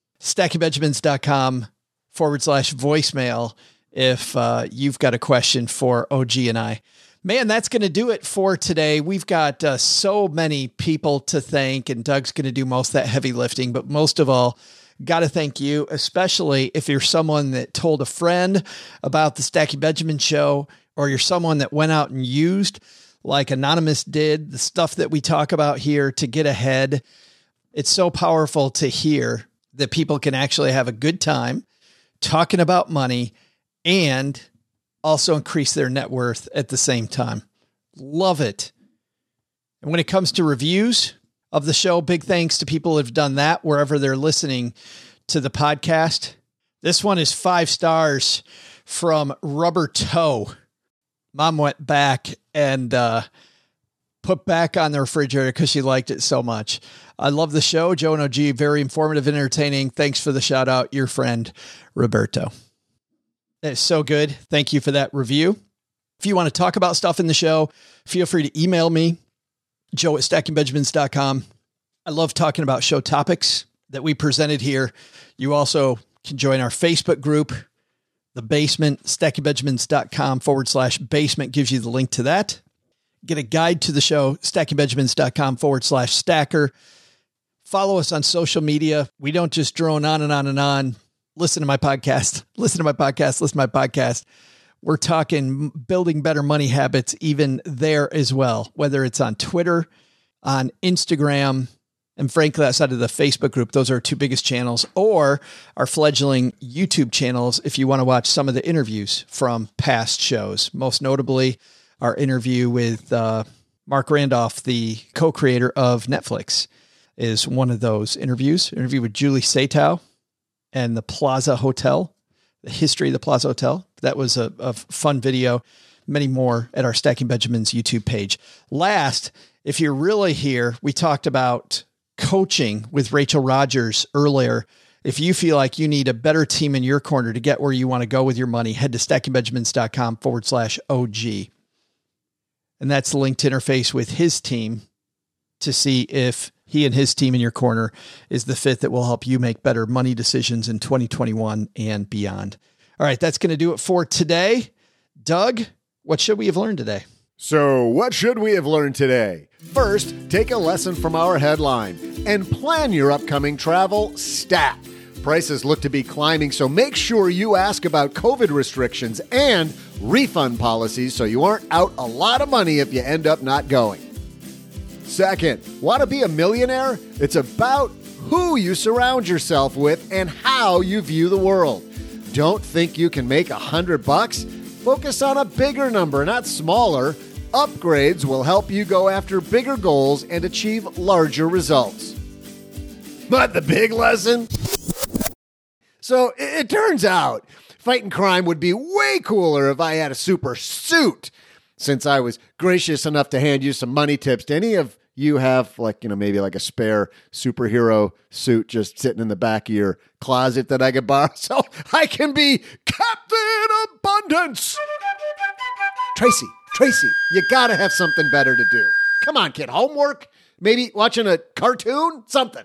StackingBenjamins.com/voicemail if you've got a question for OG and I. Man, that's going to do it for today. We've got so many people to thank, and Doug's going to do most of that heavy lifting. But most of all, got to thank you, especially if you're someone that told a friend about the Stacking Benjamin show, or you're someone that went out and used, like Anonymous did, the stuff that we talk about here to get ahead. It's so powerful to hear that people can actually have a good time talking about money and also increase their net worth at the same time. Love it. And when it comes to reviews of the show, big thanks to people who have done that wherever they're listening to the podcast. This one is 5 stars from Rubber Toe. Mom went back and put back on the refrigerator because she liked it so much. I love the show. Joe and OG, very informative and entertaining. Thanks for the shout out, your friend, Roberto. It's so good. Thank you for that review. If you want to talk about stuff in the show, feel free to email me, joe@stackingbenjamins.com. I love talking about show topics that we presented here. You also can join our Facebook group, The Basement. stackingbenjamins.com/basement gives you the link to that. Get a guide to the show, stackingbenjamins.com/stacker. Follow us on social media. We don't just drone on and on and on. Listen to my podcast. Listen to my podcast. Listen to my podcast. We're talking building better money habits even there as well, whether it's on Twitter, on Instagram, and frankly, outside of the Facebook group. Those are our 2 biggest channels, or our fledgling YouTube channels if you want to watch some of the interviews from past shows. Most notably, our interview with Mark Randolph, the co-creator of Netflix, is one of those interviews. Interview with Julie Satow and the Plaza Hotel, the history of the Plaza Hotel. That was a fun video. Many more at our Stacking Benjamins YouTube page. Last, if you're really here, we talked about coaching with Rachel Rogers earlier. If you feel like you need a better team in your corner to get where you want to go with your money, head to stackingbenjamins.com/OG. And that's the link to interface with his team to see if he and his team in your corner is the fit that will help you make better money decisions in 2021 and beyond. All right, that's going to do it for today. Doug, what should we have learned today? So what should we have learned today? First, take a lesson from our headline and plan your upcoming travel stat. Prices look to be climbing, so make sure you ask about COVID restrictions and refund policies so you aren't out a lot of money if you end up not going. Second, want to be a millionaire? It's about who you surround yourself with and how you view the world. Don't think you can make $100? Focus on a bigger number, not smaller. Upgrades will help you go after bigger goals and achieve larger results. But the big lesson? So it turns out fighting crime would be way cooler if I had a super suit. Since I was gracious enough to hand you some money tips, do any of you have maybe like a spare superhero suit just sitting in the back of your closet that I could borrow so I can be Captain Abundance? Tracy, you gotta have something better to do. Come on, kid. Homework? Maybe watching a cartoon? Something.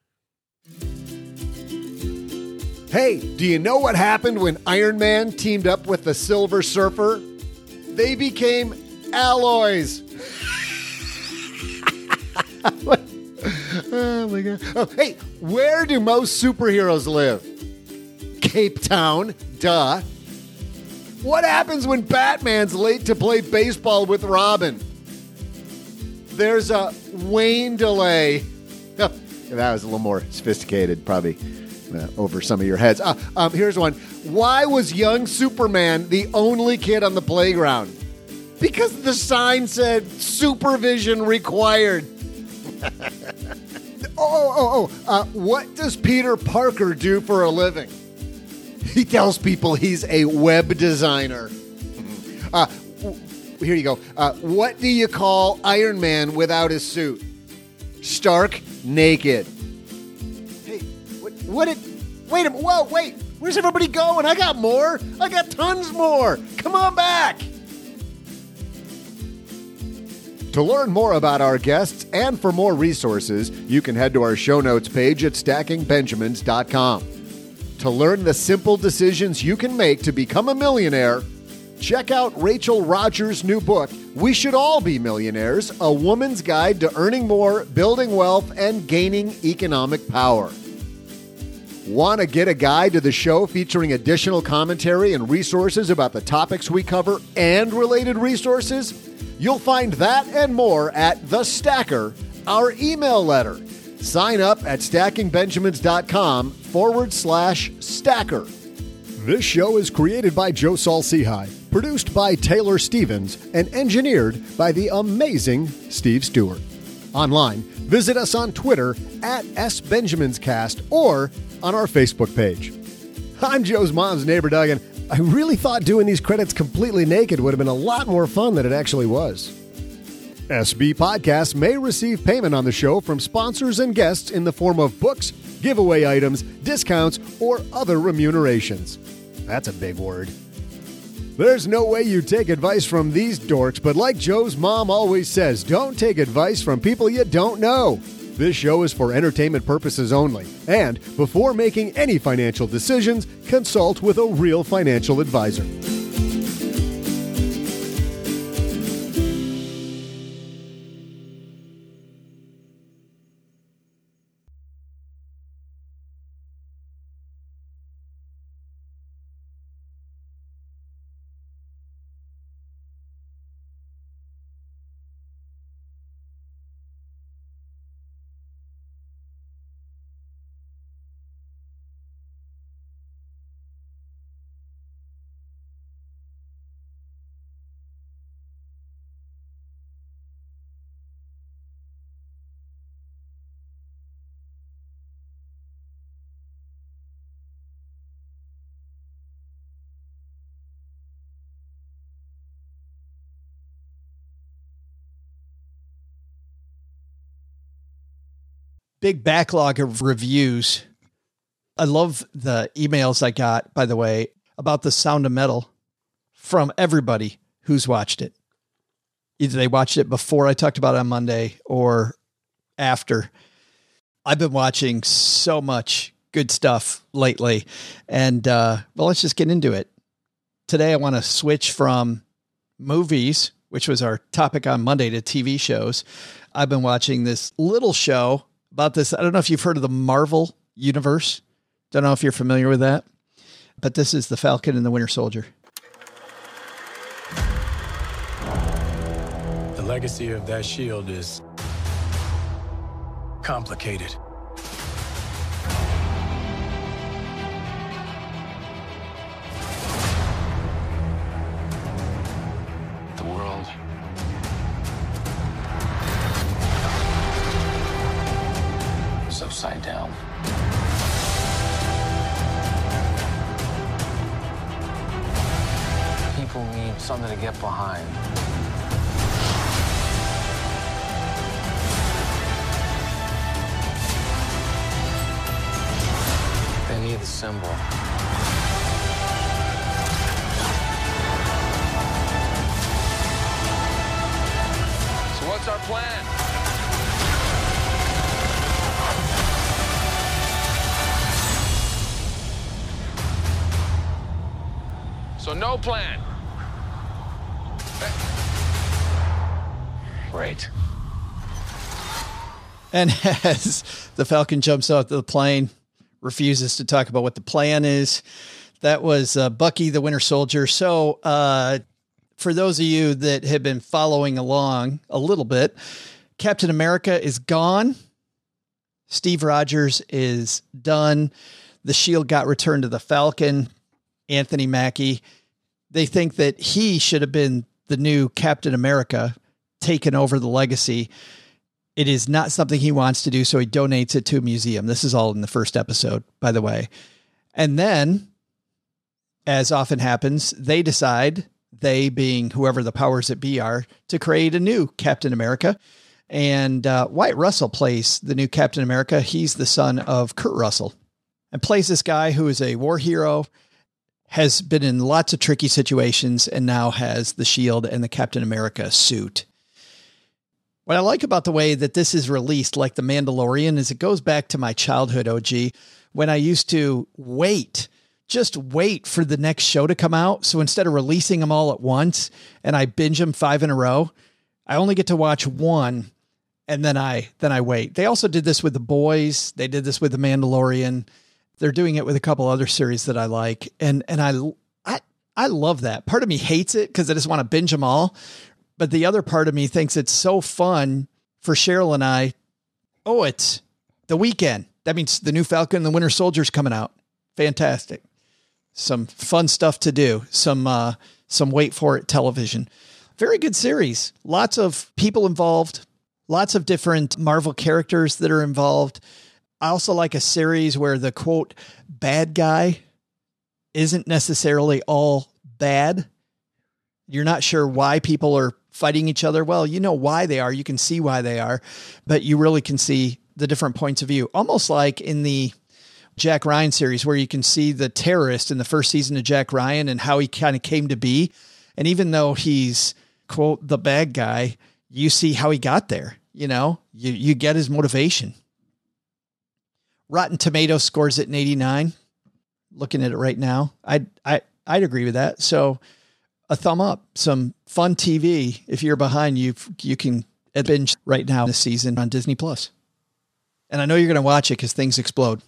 Hey, do you know what happened when Iron Man teamed up with the Silver Surfer? They became alloys. Oh my God. Oh, hey, where do most superheroes live? Cape Town, duh. What happens when Batman's late to play baseball with Robin? There's a Wayne delay. Oh, that was a little more sophisticated, probably over some of your heads. Here's one. Why was young Superman the only kid on the playground? Because the sign said supervision required. What does Peter Parker do for a living? He tells people he's a web designer. Here you go. What do you call Iron Man without his suit? Stark naked. Hey, wait a minute. Whoa, wait. Where's everybody going? I got more. I got tons more. Come on back. To learn more about our guests and for more resources, you can head to our show notes page at stackingbenjamins.com. To learn the simple decisions you can make to become a millionaire, check out Rachel Rogers' new book, We Should All Be Millionaires, A Woman's Guide to Earning More, Building Wealth, and Gaining Economic Power. Want to get a guide to the show featuring additional commentary and resources about the topics we cover and related resources? You'll find that and more at The Stacker, our email letter. Sign up at stackingbenjamins.com/stacker. This show is created by Joe Saul-Sehy, produced by Taylor Stevens, and engineered by the amazing Steve Stewart. Online, visit us on Twitter at SBenjaminsCast or on our Facebook page. I'm Joe's mom's neighbor, Doug, and I really thought doing these credits completely naked would have been a lot more fun than it actually was. SB Podcasts may receive payment on the show from sponsors and guests in the form of books, giveaway items, discounts, or other remunerations. That's a big word. There's no way you take advice from these dorks, but like Joe's mom always says, don't take advice from people you don't know. This show is for entertainment purposes only, and before making any financial decisions, consult with a real financial advisor. Big backlog of reviews. I love the emails I got, by the way, about The Sound of Metal from everybody who's watched it. Either they watched it before I talked about it on Monday or after. I've been watching so much good stuff lately. And, well, let's just get into it. Today, I want to switch from movies, which was our topic on Monday, to TV shows. I've been watching this little show about this. I don't know if you've heard of the Marvel Universe. Don't know if you're familiar with that, but this is the Falcon and the Winter Soldier. The legacy of that shield is complicated. The world is upside down. People need something to get behind. They need the symbol. So what's our plan? So no plan. Great. And as the Falcon jumps out of the plane, refuses to talk about what the plan is. That was Bucky the Winter Soldier. So for those of you that have been following along a little bit, Captain America is gone. Steve Rogers is done. The shield got returned to the Falcon. Anthony Mackie. They think that he should have been the new Captain America, taken over the legacy. It is not something he wants to do, so he donates it to a museum. This is all in the first episode, by the way. And then, as often happens, they decide, they being whoever the powers that be are, to create a new Captain America. And Wyatt Russell plays the new Captain America. He's the son of Kurt Russell. and plays this guy who is a war hero, has been in lots of tricky situations, and now has the shield and the Captain America suit. What I like about the way that this is released, like The Mandalorian, is it goes back to my childhood, OG, when I used to just wait for the next show to come out. So instead of releasing them all at once and I binge them 5 in a row, I only get to watch one, and then I wait. They also did this with The Boys. They did this with The Mandalorian. They're doing it with a couple other series that I like. And I love that. Part of me hates it because I just want to binge them all. But the other part of me thinks it's so fun for Cheryl and I. Oh, it's the weekend. That means the new Falcon and the Winter Soldier's coming out. Fantastic. Some fun stuff to do. Some wait for it television. Very good series. Lots of people involved. Lots of different Marvel characters that are involved. I also like a series where the quote bad guy isn't necessarily all bad. You're not sure why people are fighting each other. Well, you know why they are. You can see why they are, but you really can see the different points of view. Almost like in the Jack Ryan series, where you can see the terrorist in the first season of Jack Ryan and how he kind of came to be. And even though he's quote the bad guy, you see how he got there. You know, you get his motivation. Rotten Tomatoes scores it an 89. Looking at it right now, I'd agree with that. So a thumb up, some fun TV. If you're behind, you can binge right now this season on Disney Plus. And I know you're going to watch it because things explode.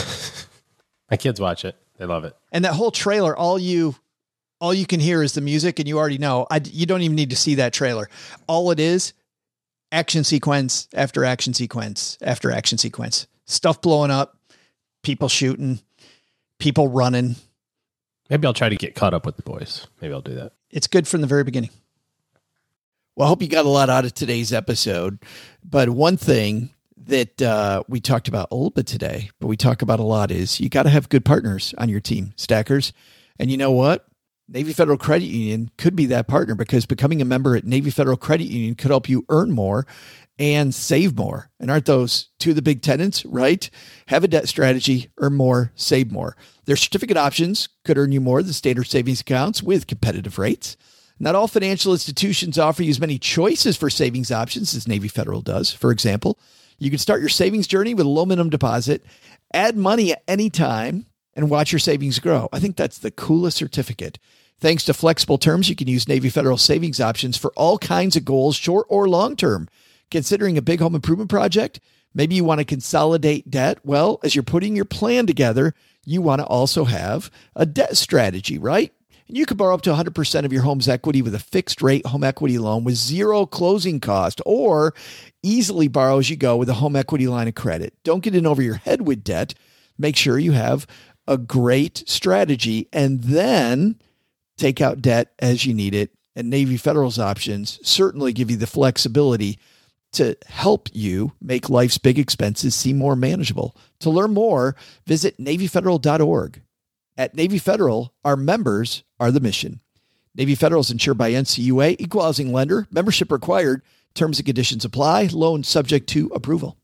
My kids watch it. They love it. And that whole trailer, all you can hear is the music, and you already know. You don't even need to see that trailer. All it is, action sequence after action sequence after action sequence. Stuff blowing up, people shooting, people running. Maybe I'll try to get caught up with The Boys. Maybe I'll do that. It's good from the very beginning. Well, I hope you got a lot out of today's episode. But one thing that we talked about a little bit today, but we talk about a lot, is you got to have good partners on your team, stackers. And you know what? Navy Federal Credit Union could be that partner, because becoming a member at Navy Federal Credit Union could help you earn more and save more. And aren't those two of the big tenets, right? Have a debt strategy, earn more, save more. Their certificate options could earn you more than standard savings accounts with competitive rates. Not all financial institutions offer you as many choices for savings options as Navy Federal does. For example, you can start your savings journey with a low minimum deposit, add money at any time, and watch your savings grow. I think that's the coolest certificate. Thanks to flexible terms, you can use Navy Federal savings options for all kinds of goals, short or long term. Considering a big home improvement project? Maybe you want to consolidate debt. Well, as you're putting your plan together, you want to also have a debt strategy, right? And you can borrow up to 100% of your home's equity with a fixed rate home equity loan with zero closing cost, or easily borrow as you go with a home equity line of credit. Don't get in over your head with debt. Make sure you have a great strategy, and then take out debt as you need it. And Navy Federal's options certainly give you the flexibility to help you make life's big expenses seem more manageable. To learn more, visit NavyFederal.org. At Navy Federal, our members are the mission. Navy Federal is insured by NCUA, equal housing lender, membership required, terms and conditions apply, loan subject to approval.